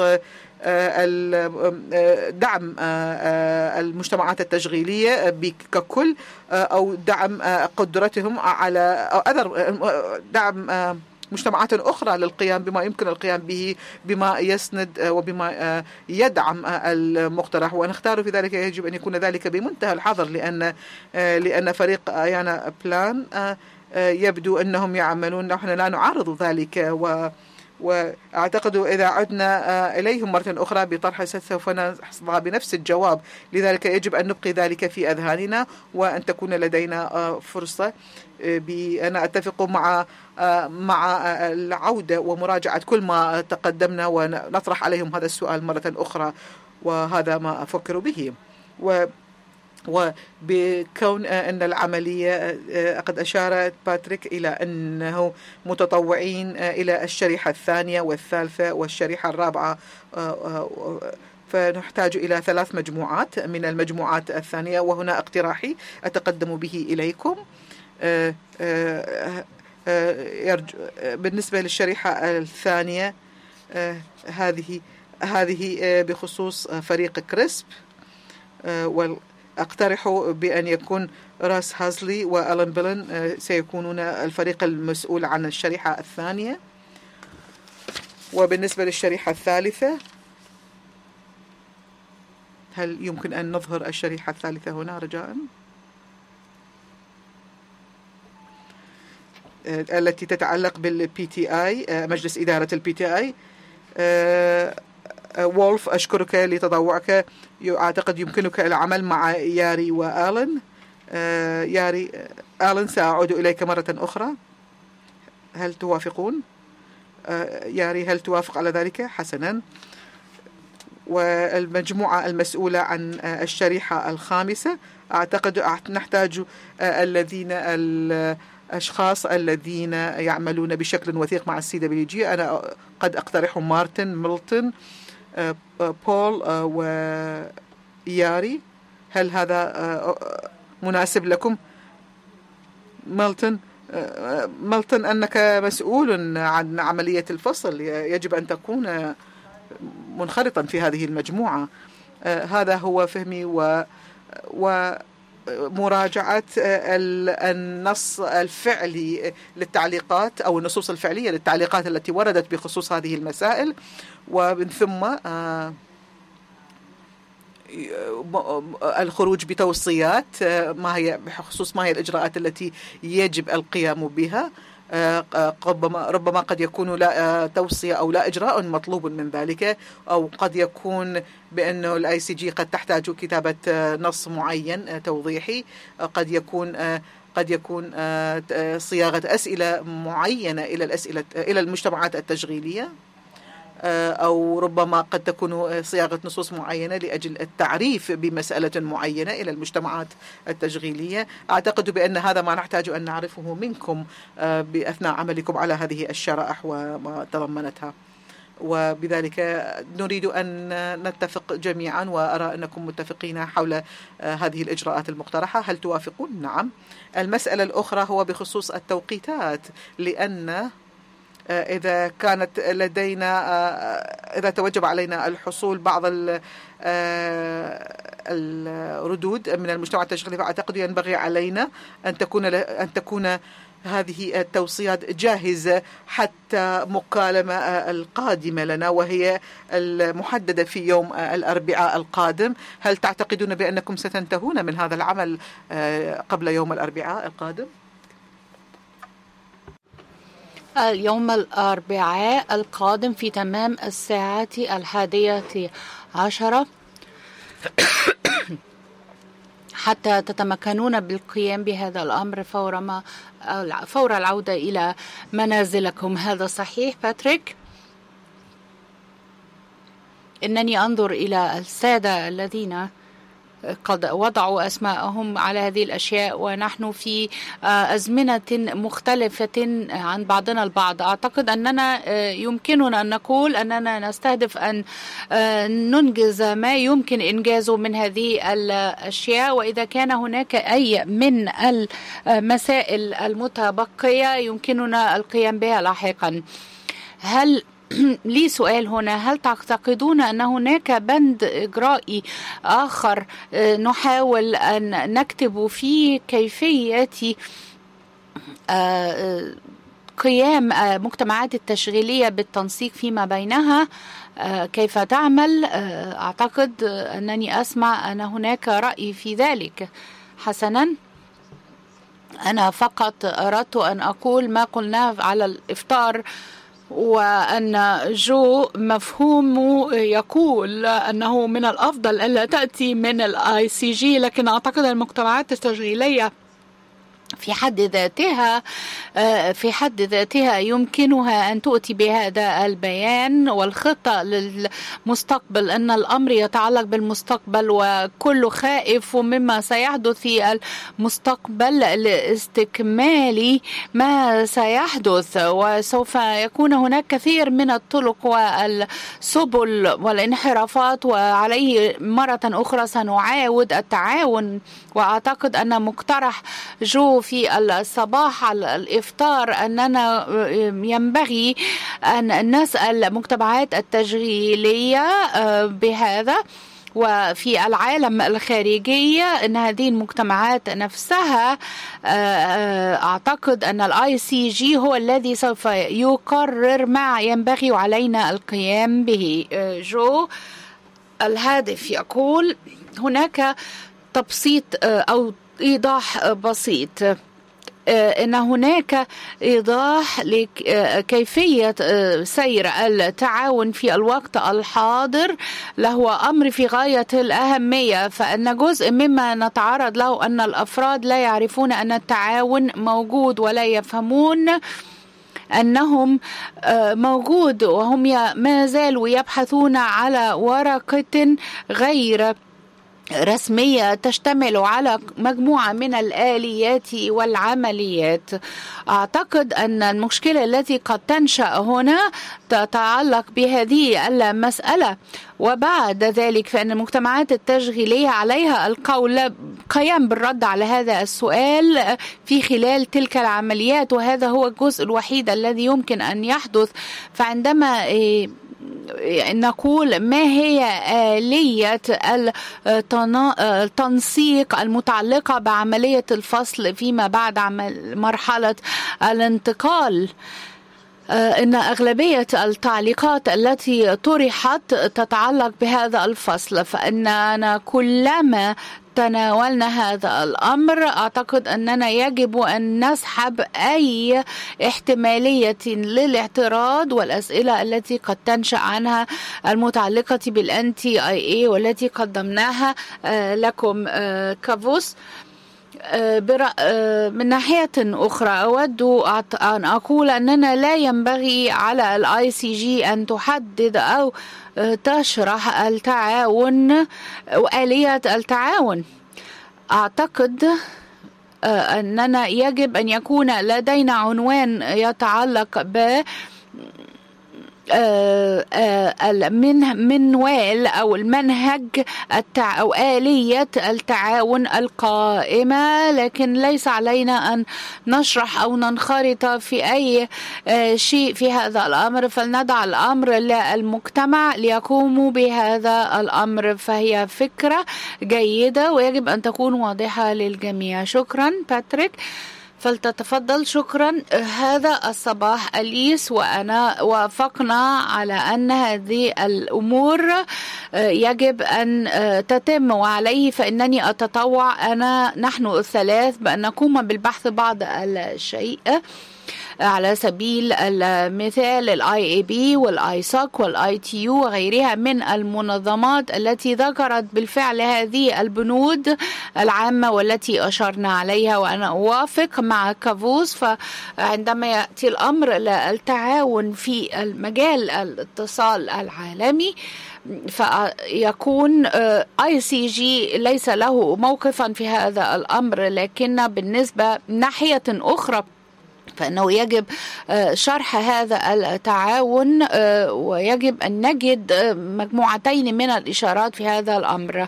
دعم المجتمعات التشغيلية ككل أو دعم قدرتهم على أو دعم مجتمعات أخرى للقيام بما يمكن القيام به بما يسند وبما يدعم المقترح، ونختار في ذلك يجب أن يكون ذلك بمنتهى الحذر، لأن لأن فريق أيانا بلان يبدو أنهم يعملون، نحن لا نعارض ذلك، و وأعتقد إذا عدنا إليهم مرة أخرى بطرح سوف نحصل بنفس الجواب. لذلك يجب أن نبقي ذلك في أذهاننا وأن تكون لدينا فرصة. أنا أتفق مع مع العودة ومراجعة كل ما تقدمنا ونطرح عليهم هذا السؤال مرة أخرى، وهذا ما أفكر به. و وبكون أن العملية قد أشار باتريك إلى أنه متطوعين إلى الشريحة الثانية والثالثة والشريحة الرابعة، فنحتاج إلى ثلاث مجموعات من المجموعات الثانية، وهنا اقتراحي أتقدم به إليكم. بالنسبة للشريحة الثانية هذه هذه بخصوص فريق كريسب، أقترح بأن يكون راس هازلي وألان بيلن سيكونون الفريق المسؤول عن الشريحة الثانية. وبالنسبة للشريحة الثالثة، هل يمكن أن نظهر الشريحة الثالثة هنا رجاءً؟ التي تتعلق بالبي تي آي، مجلس إدارة البي تي آي. وولف، أشكرك لتضوعك. أعتقد يمكنك العمل مع ياري وآلن. ياري آلن، سأعود إليك مرة أخرى. هل توافقون؟ ياري، هل توافق على ذلك؟ حسنا. والمجموعة المسؤولة عن الشريحة الخامسة، أعتقد نحتاج الذين الأشخاص الذين يعملون بشكل وثيق مع السي دبليو جي. أنا قد أقترح مارتن، ميلتون، بول وياري. هل هذا مناسب لكم؟ ميلتون ميلتون أنك مسؤول عن عملية الفصل، يجب أن تكون منخرطا في هذه المجموعة. هذا هو فهمي و ومراجعة النص الفعلي للتعليقات أو النصوص الفعلية للتعليقات التي وردت بخصوص هذه المسائل، ومن ثم الخروج بتوصيات ما هي بخصوص ما هي الإجراءات التي يجب القيام بها. ربما ربما قد يكون لا توصية أو لا إجراء مطلوب من ذلك، أو قد يكون بأنه الآي سي جي قد تحتاج كتابة نص معين توضيحي، قد يكون قد يكون صياغة أسئلة معينة إلى الأسئلة إلى المجتمعات التشغيلية. أو ربما قد تكون صياغة نصوص معينة لأجل التعريف بمسألة معينة إلى المجتمعات التشغيلية. أعتقد بأن هذا ما نحتاج أن نعرفه منكم بأثناء عملكم على هذه الشرائح وما تضمنتها، وبذلك نريد أن نتفق جميعا، وأرى أنكم متفقين حول هذه الإجراءات المقترحة. هل توافقون؟ نعم. المسألة الأخرى هو بخصوص التوقيتات، لأن إذا كانت لدينا إذا توجب علينا الحصول بعض الردود من المجتمع التشغيلي، فأعتقد ينبغي علينا أن تكون أن تكون هذه التوصيات جاهزة حتى مكالمة القادمة لنا، وهي المحددة في يوم الأربعاء القادم. هل تعتقدون بأنكم ستنتهون من هذا العمل قبل يوم الأربعاء القادم؟ اليوم الأربعاء القادم في تمام الساعة الحادية عشرة حتى تتمكنون بالقيام بهذا الأمر فور ما فور العودة إلى منازلكم. هذا صحيح باتريك؟ إنني أنظر إلى السادة الذين قد وضعوا أسماءهم على هذه الأشياء، ونحن في أزمنة مختلفة عن بعضنا البعض. أعتقد أننا يمكننا أن نقول أننا نستهدف أن ننجز ما يمكن إنجازه من هذه الأشياء، وإذا كان هناك أي من المسائل المتبقية يمكننا القيام بها لاحقا. هل لي سؤال هنا، هل تعتقدون أن هناك بند إجرائي آخر نحاول أن نكتب فيه كيفية قيام مجتمعات التشغيلية بالتنسيق فيما بينها، كيف تعمل؟ أعتقد أنني أسمع أن هناك رأي في ذلك. حسنا، أنا فقط أردت أن أقول ما قلناه على الإفطار، وأن جو مفهوم يقول أنه من الأفضل ألا تأتي من الآي سي جي، لكن أعتقد المجتمعات التشغيلية في حد ذاتها في حد ذاتها يمكنها أن تؤتي بهذا البيان والخطة للمستقبل، أن الأمر يتعلق بالمستقبل وكل خائف مما سيحدث في المستقبل لاستكمال ما سيحدث، وسوف يكون هناك كثير من الطرق والسبل والانحرافات، وعليه مرة أخرى سنعاود التعاون. وأعتقد أن مقترح جو في الصباح على الإفطار أننا ينبغي أن نسأل المجتمعات التشغيلية بهذا، وفي العالم الخارجي أن هذه المجتمعات نفسها أعتقد أن الآي سي جي هو الذي سوف يقرر ما ينبغي علينا القيام به. جو الهادف يقول هناك تبسيط أو إيضاح بسيط، إن هناك إيضاح لكيفية سير التعاون في الوقت الحاضر له أمر في غاية الأهمية، فإن جزء مما نتعرض له أن الأفراد لا يعرفون أن التعاون موجود ولا يفهمون أنهم موجود، وهم ما زالوا يبحثون على ورقة غير رسمية تشتمل على مجموعة من الآليات والعمليات. أعتقد أن المشكلة التي قد تنشأ هنا تتعلق بهذه المسألة، وبعد ذلك فإن المجتمعات التشغيلية عليها القول قيام بالرد على هذا السؤال في خلال تلك العمليات، وهذا هو الجزء الوحيد الذي يمكن أن يحدث. فعندما نقول ما هي آلية التنسيق المتعلقة بعملية الفصل فيما بعد مرحلة الانتقال، إن أغلبية التعليقات التي طرحت تتعلق بهذا الفصل، فإننا كلما تناولنا هذا الأمر أعتقد أننا يجب أن نسحب أي احتمالية للاعتراض والأسئلة التي قد تنشأ عنها المتعلقة بالأنتي آي إيه والتي قدمناها لكم كافوس. من ناحية أخرى أود أن أقول أننا لا ينبغي على الآي سي جي أن تحدد أو تشرح التعاون وآلية التعاون. أعتقد أننا يجب أن يكون لدينا عنوان يتعلق ب المنوال أو المنهج التع... أو آلية التعاون القائمة، لكن ليس علينا أن نشرح أو ننخرط في أي شيء في هذا الأمر، فلندع الأمر للمجتمع ليقوموا بهذا الأمر. فهي فكرة جيدة ويجب أن تكون واضحة للجميع. شكرا باتريك، فلتتفضل. شكرا. هذا الصباح أليس وأنا وافقنا على أن هذه الأمور يجب أن تتم، وعليه فإنني أتطوع أنا نحن الثلاث بأن نقوم بالبحث بعض الشيء. على سبيل المثال الاي اي بي والاي سوك والاي تي يو وغيرها من المنظمات التي ذكرت بالفعل هذه البنود العامة والتي أشرنا عليها، وأنا أوافق مع كافوس. فعندما يأتي الأمر للتعاون في المجال الاتصال العالمي فيكون اي سي جي ليس له موقفا في هذا الأمر، لكن بالنسبة ناحية أخرى فإنه يجب شرح هذا التعاون ويجب أن نجد مجموعتين من الإشارات في هذا الأمر.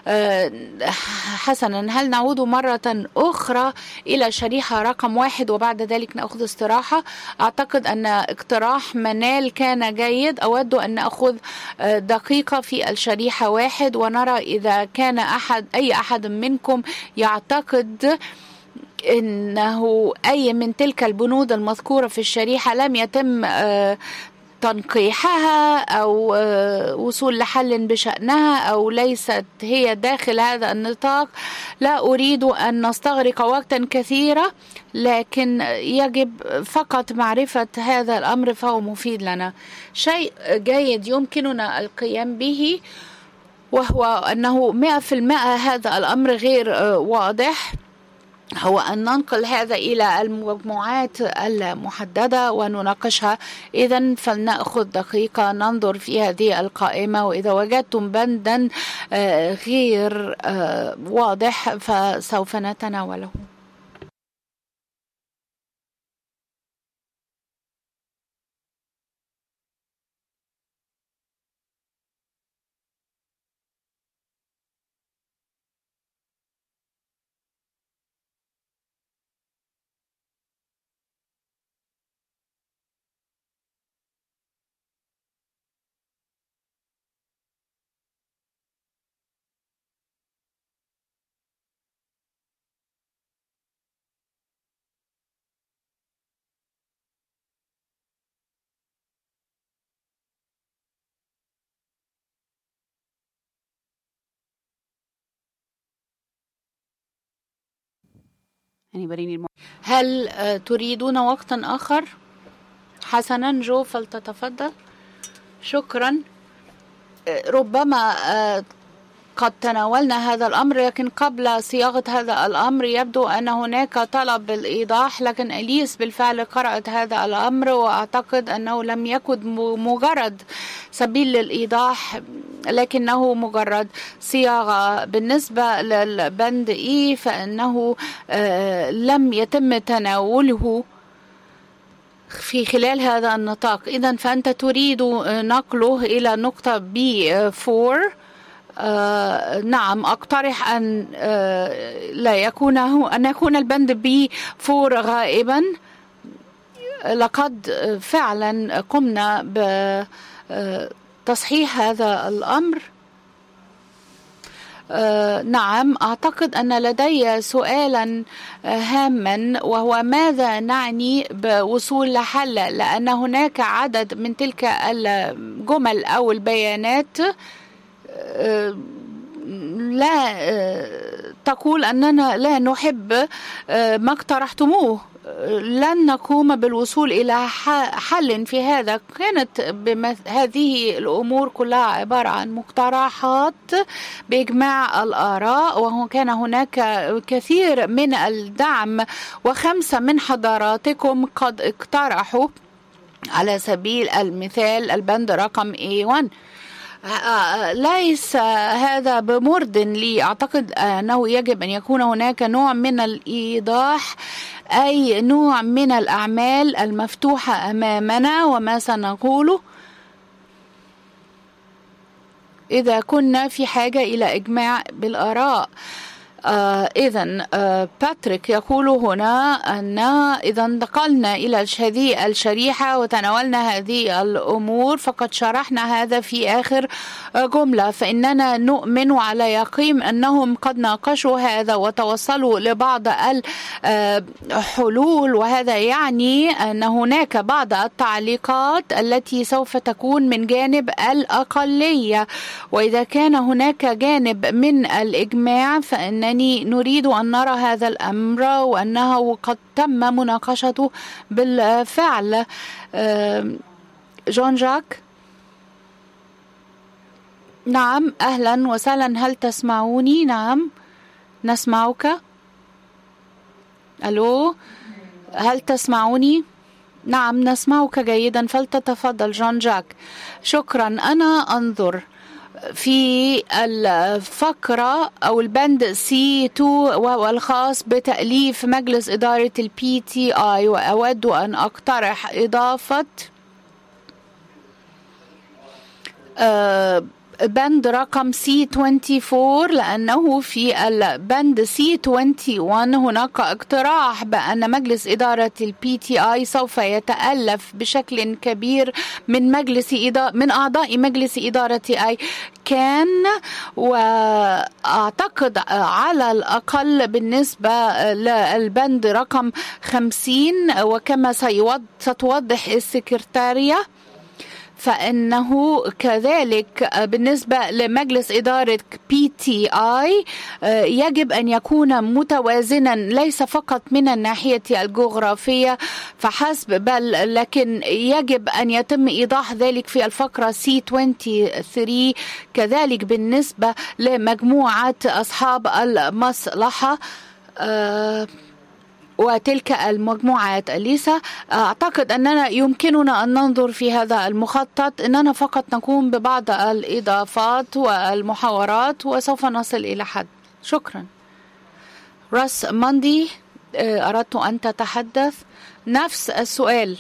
حسنا، هل نعود مرة أخرى إلى شريحة رقم واحد وبعد ذلك نأخذ استراحة؟ أعتقد أن اقتراح منال كان جيد. أود أن نأخذ دقيقة في الشريحة واحد ونرى إذا كان أحد أي أحد منكم يعتقد إنه أي من تلك البنود المذكورة في الشريحة لم يتم تنقيحها أو وصول لحل بشأنها أو ليست هي داخل هذا النطاق. لا أريد أن نستغرق وقتا كثيرا، لكن يجب فقط معرفة هذا الأمر فهو مفيد لنا. شيء جيد يمكننا القيام به وهو أنه مئة في المئة هذا الأمر غير واضح، هو أن ننقل هذا إلى المجموعات المحددة ونناقشها. إذن فلنأخذ دقيقة ننظر في هذه القائمة، وإذا وجدتم بندا غير واضح فسوف نتناوله. هل تريدون وقتا آخر؟ حسنا جو، فلتتفضل. شكرا. ربما قد تناولنا هذا الأمر، لكن قبل صياغة هذا الأمر يبدو أن هناك طلب بالإيضاح، لكن أليس بالفعل قرأت هذا الأمر وأعتقد أنه لم يكن مجرد سبيل للإيضاح لكنه مجرد صياغة. بالنسبة للبند إي فإنه لم يتم تناوله في خلال هذا النطاق، إذن فأنت تريد نقله إلى نقطة بي فور. آه نعم، أقترح أن آه لا يكون هو أن يكون البند بي فور غائبا. لقد فعلا قمنا بتصحيح هذا الأمر. آه نعم، أعتقد أن لدي سؤالا هاما، وهو ماذا نعني بوصول لحل، لأن هناك عدد من تلك الجمل أو البيانات لا تقول أننا لا نحب ما اقترحتموه، لن نقوم بالوصول إلى حل في هذا. كانت هذه الأمور كلها عبارة عن مقترحات بإجماع الآراء، وكان هناك كثير من الدعم، وخمسة من حضراتكم قد اقترحوا على سبيل المثال البند رقم إيه واحد. ليس هذا بمرض لي. أعتقد أنه يجب أن يكون هناك نوع من الإيضاح، أي نوع من الأعمال المفتوحة أمامنا، وما سنقوله إذا كنا في حاجة إلى إجماع بالآراء. آه إذن آه باتريك يقول هنا أن إذا انتقلنا إلى هذه الشريحة وتناولنا هذه الأمور، فقد شرحنا هذا في آخر جملة، فإننا نؤمن على يقين أنهم قد ناقشوا هذا وتوصلوا لبعض الحلول، وهذا يعني أن هناك بعض التعليقات التي سوف تكون من جانب الأقلية، وإذا كان هناك جانب من الإجماع فإن نريد أن نرى هذا الأمر وأنه قد تم مناقشته بالفعل. جون جاك. نعم، أهلا وسهلا. هل تسمعوني؟ نعم نسمعك. ألو، هل تسمعوني؟ نعم نسمعك جيدا، فلتتفضل جون جاك. شكرا. أنا أنظر في الفقرة أو البند سي اثنين وهو الخاص بتأليف مجلس إدارة البي تي آي، وأود أن أقترح إضافة أه بند رقم سي أربعة وعشرين، لأنه في البند سي واحد وعشرين هناك اقتراح بأن مجلس إدارة البي تي آي سوف يتألف بشكل كبير من مجلس إدارة من أعضاء مجلس إدارة آي كان، وأعتقد على الأقل بالنسبة للبند رقم خمسين، وكما ستوضح السكرتارية فإنه كذلك بالنسبة لمجلس إدارة بي تي آي يجب أن يكون متوازنا ليس فقط من الناحية الجغرافية فحسب، بل لكن يجب أن يتم إيضاح ذلك في الفقرة سي ثلاثة وعشرين كذلك بالنسبة لمجموعة أصحاب المصلحة أه وتلك المجموعات. أليسا، أعتقد أننا يمكننا أن ننظر في هذا المخطط أننا فقط نقوم ببعض الإضافات والمحاورات وسوف نصل إلى حد. شكرا. راس ماندي، أردت أن تتحدث نفس السؤال.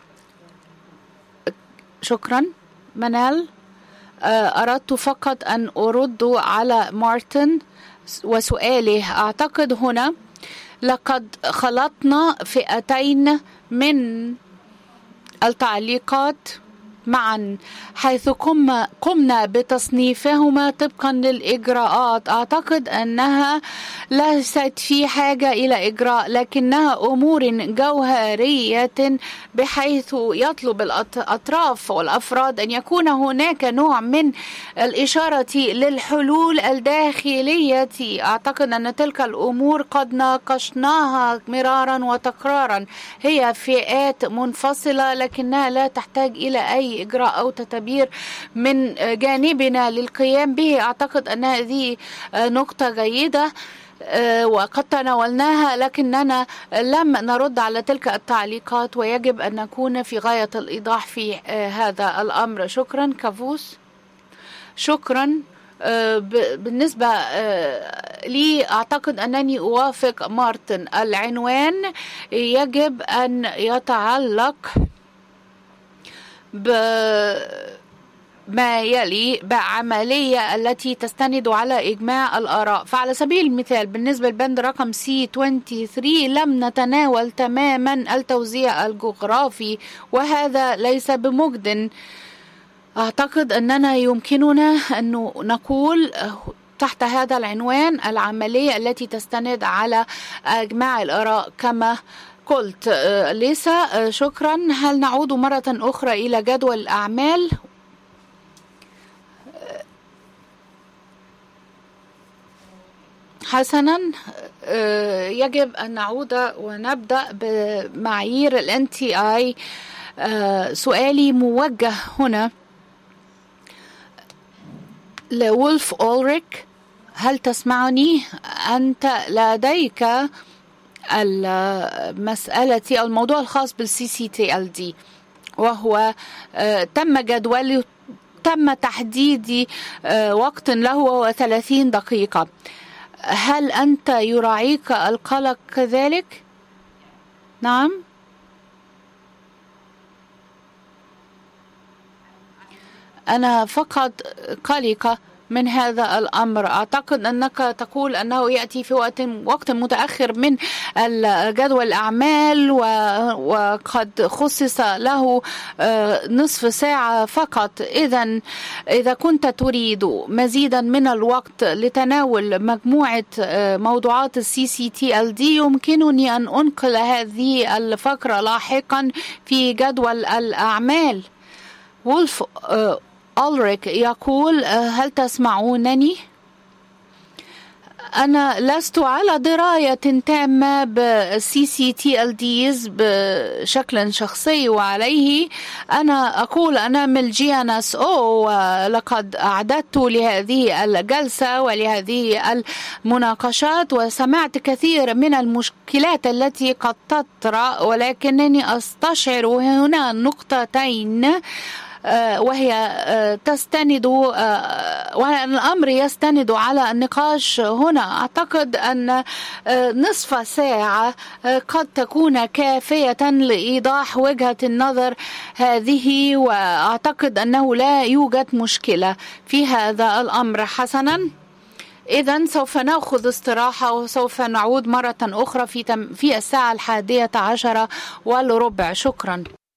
شكرا. منال، أردت فقط أن أرد على مارتن وسؤاله. أعتقد هنا لقد خلطنا فئتين من التعليقات معا حيث قمنا بتصنيفهما طبقا للإجراءات. أعتقد أنها ليست في حاجة إلى إجراء، لكنها أمور جوهرية بحيث يطلب الأطراف والأفراد أن يكون هناك نوع من الإشارة للحلول الداخلية. أعتقد أن تلك الأمور قد ناقشناها مرارا وتكرارا، هي فئات منفصلة لكنها لا تحتاج إلى أي إجراء أو تدبير من جانبنا للقيام به. أعتقد أن هذه نقطة جيدة وقد تناولناها، لكننا لم نرد على تلك التعليقات ويجب أن نكون في غاية الإيضاح في هذا الأمر. شكرا. كافوس. شكرا. بالنسبة لي أعتقد أنني أوافق مارتن. العنوان يجب أن يتعلق بما يلي بعملية التي تستند على إجماع الآراء. فعلى سبيل المثال بالنسبة للبند رقم سي ثلاثة وعشرين لم نتناول تماما التوزيع الجغرافي، وهذا ليس بمجد. أعتقد أننا يمكننا أن نقول تحت هذا العنوان العملية التي تستند على إجماع الآراء كما قلت. ليسا، شكرا. هل نعود مرة أخرى إلى جدول الأعمال؟ حسنا، يجب أن نعود ونبدأ بمعايير ال إن تي آي. سؤالي موجه هنا لولف أولريك. هل تسمعني؟ أنت لديك المسألة الموضوع الخاص بالسي سي تي ال دي، وهو تم جدول تم تحديد وقت له وهو ثلاثين دقيقة. هل أنت يراعيك القلق كذلك؟ نعم. أنا فقط قلقة من هذا الأمر. أعتقد أنك تقول أنه يأتي في وقت وقت متأخر من الجدول الأعمال، وقد خصص له نصف ساعة فقط. إذن إذا كنت تريد مزيدا من الوقت لتناول مجموعة موضوعات السي سي تي ال دي، يمكنني أن أنقل هذه الفقرة لاحقا في جدول الأعمال. وولف أولريك يقول: هل تسمعونني؟ أنا لست على دراية تامة بالسي سي تي ال ديز بشكل شخصي، وعليه أنا أقول أنا من الجي إن إس أو، ولقد أعددت لهذه الجلسة ولهذه المناقشات، وسمعت كثير من المشكلات التي قد تطرأ، ولكنني أستشعر هنا نقطتين، وهي تستند والأمر يستند على النقاش هنا. أعتقد أن نصف ساعة قد تكون كافية لإيضاح وجهة النظر هذه، وأعتقد أنه لا يوجد مشكلة في هذا الأمر. حسنا، إذن سوف نأخذ استراحة وسوف نعود مرة أخرى في في الساعة الحادية عشرة والربع. شكرا.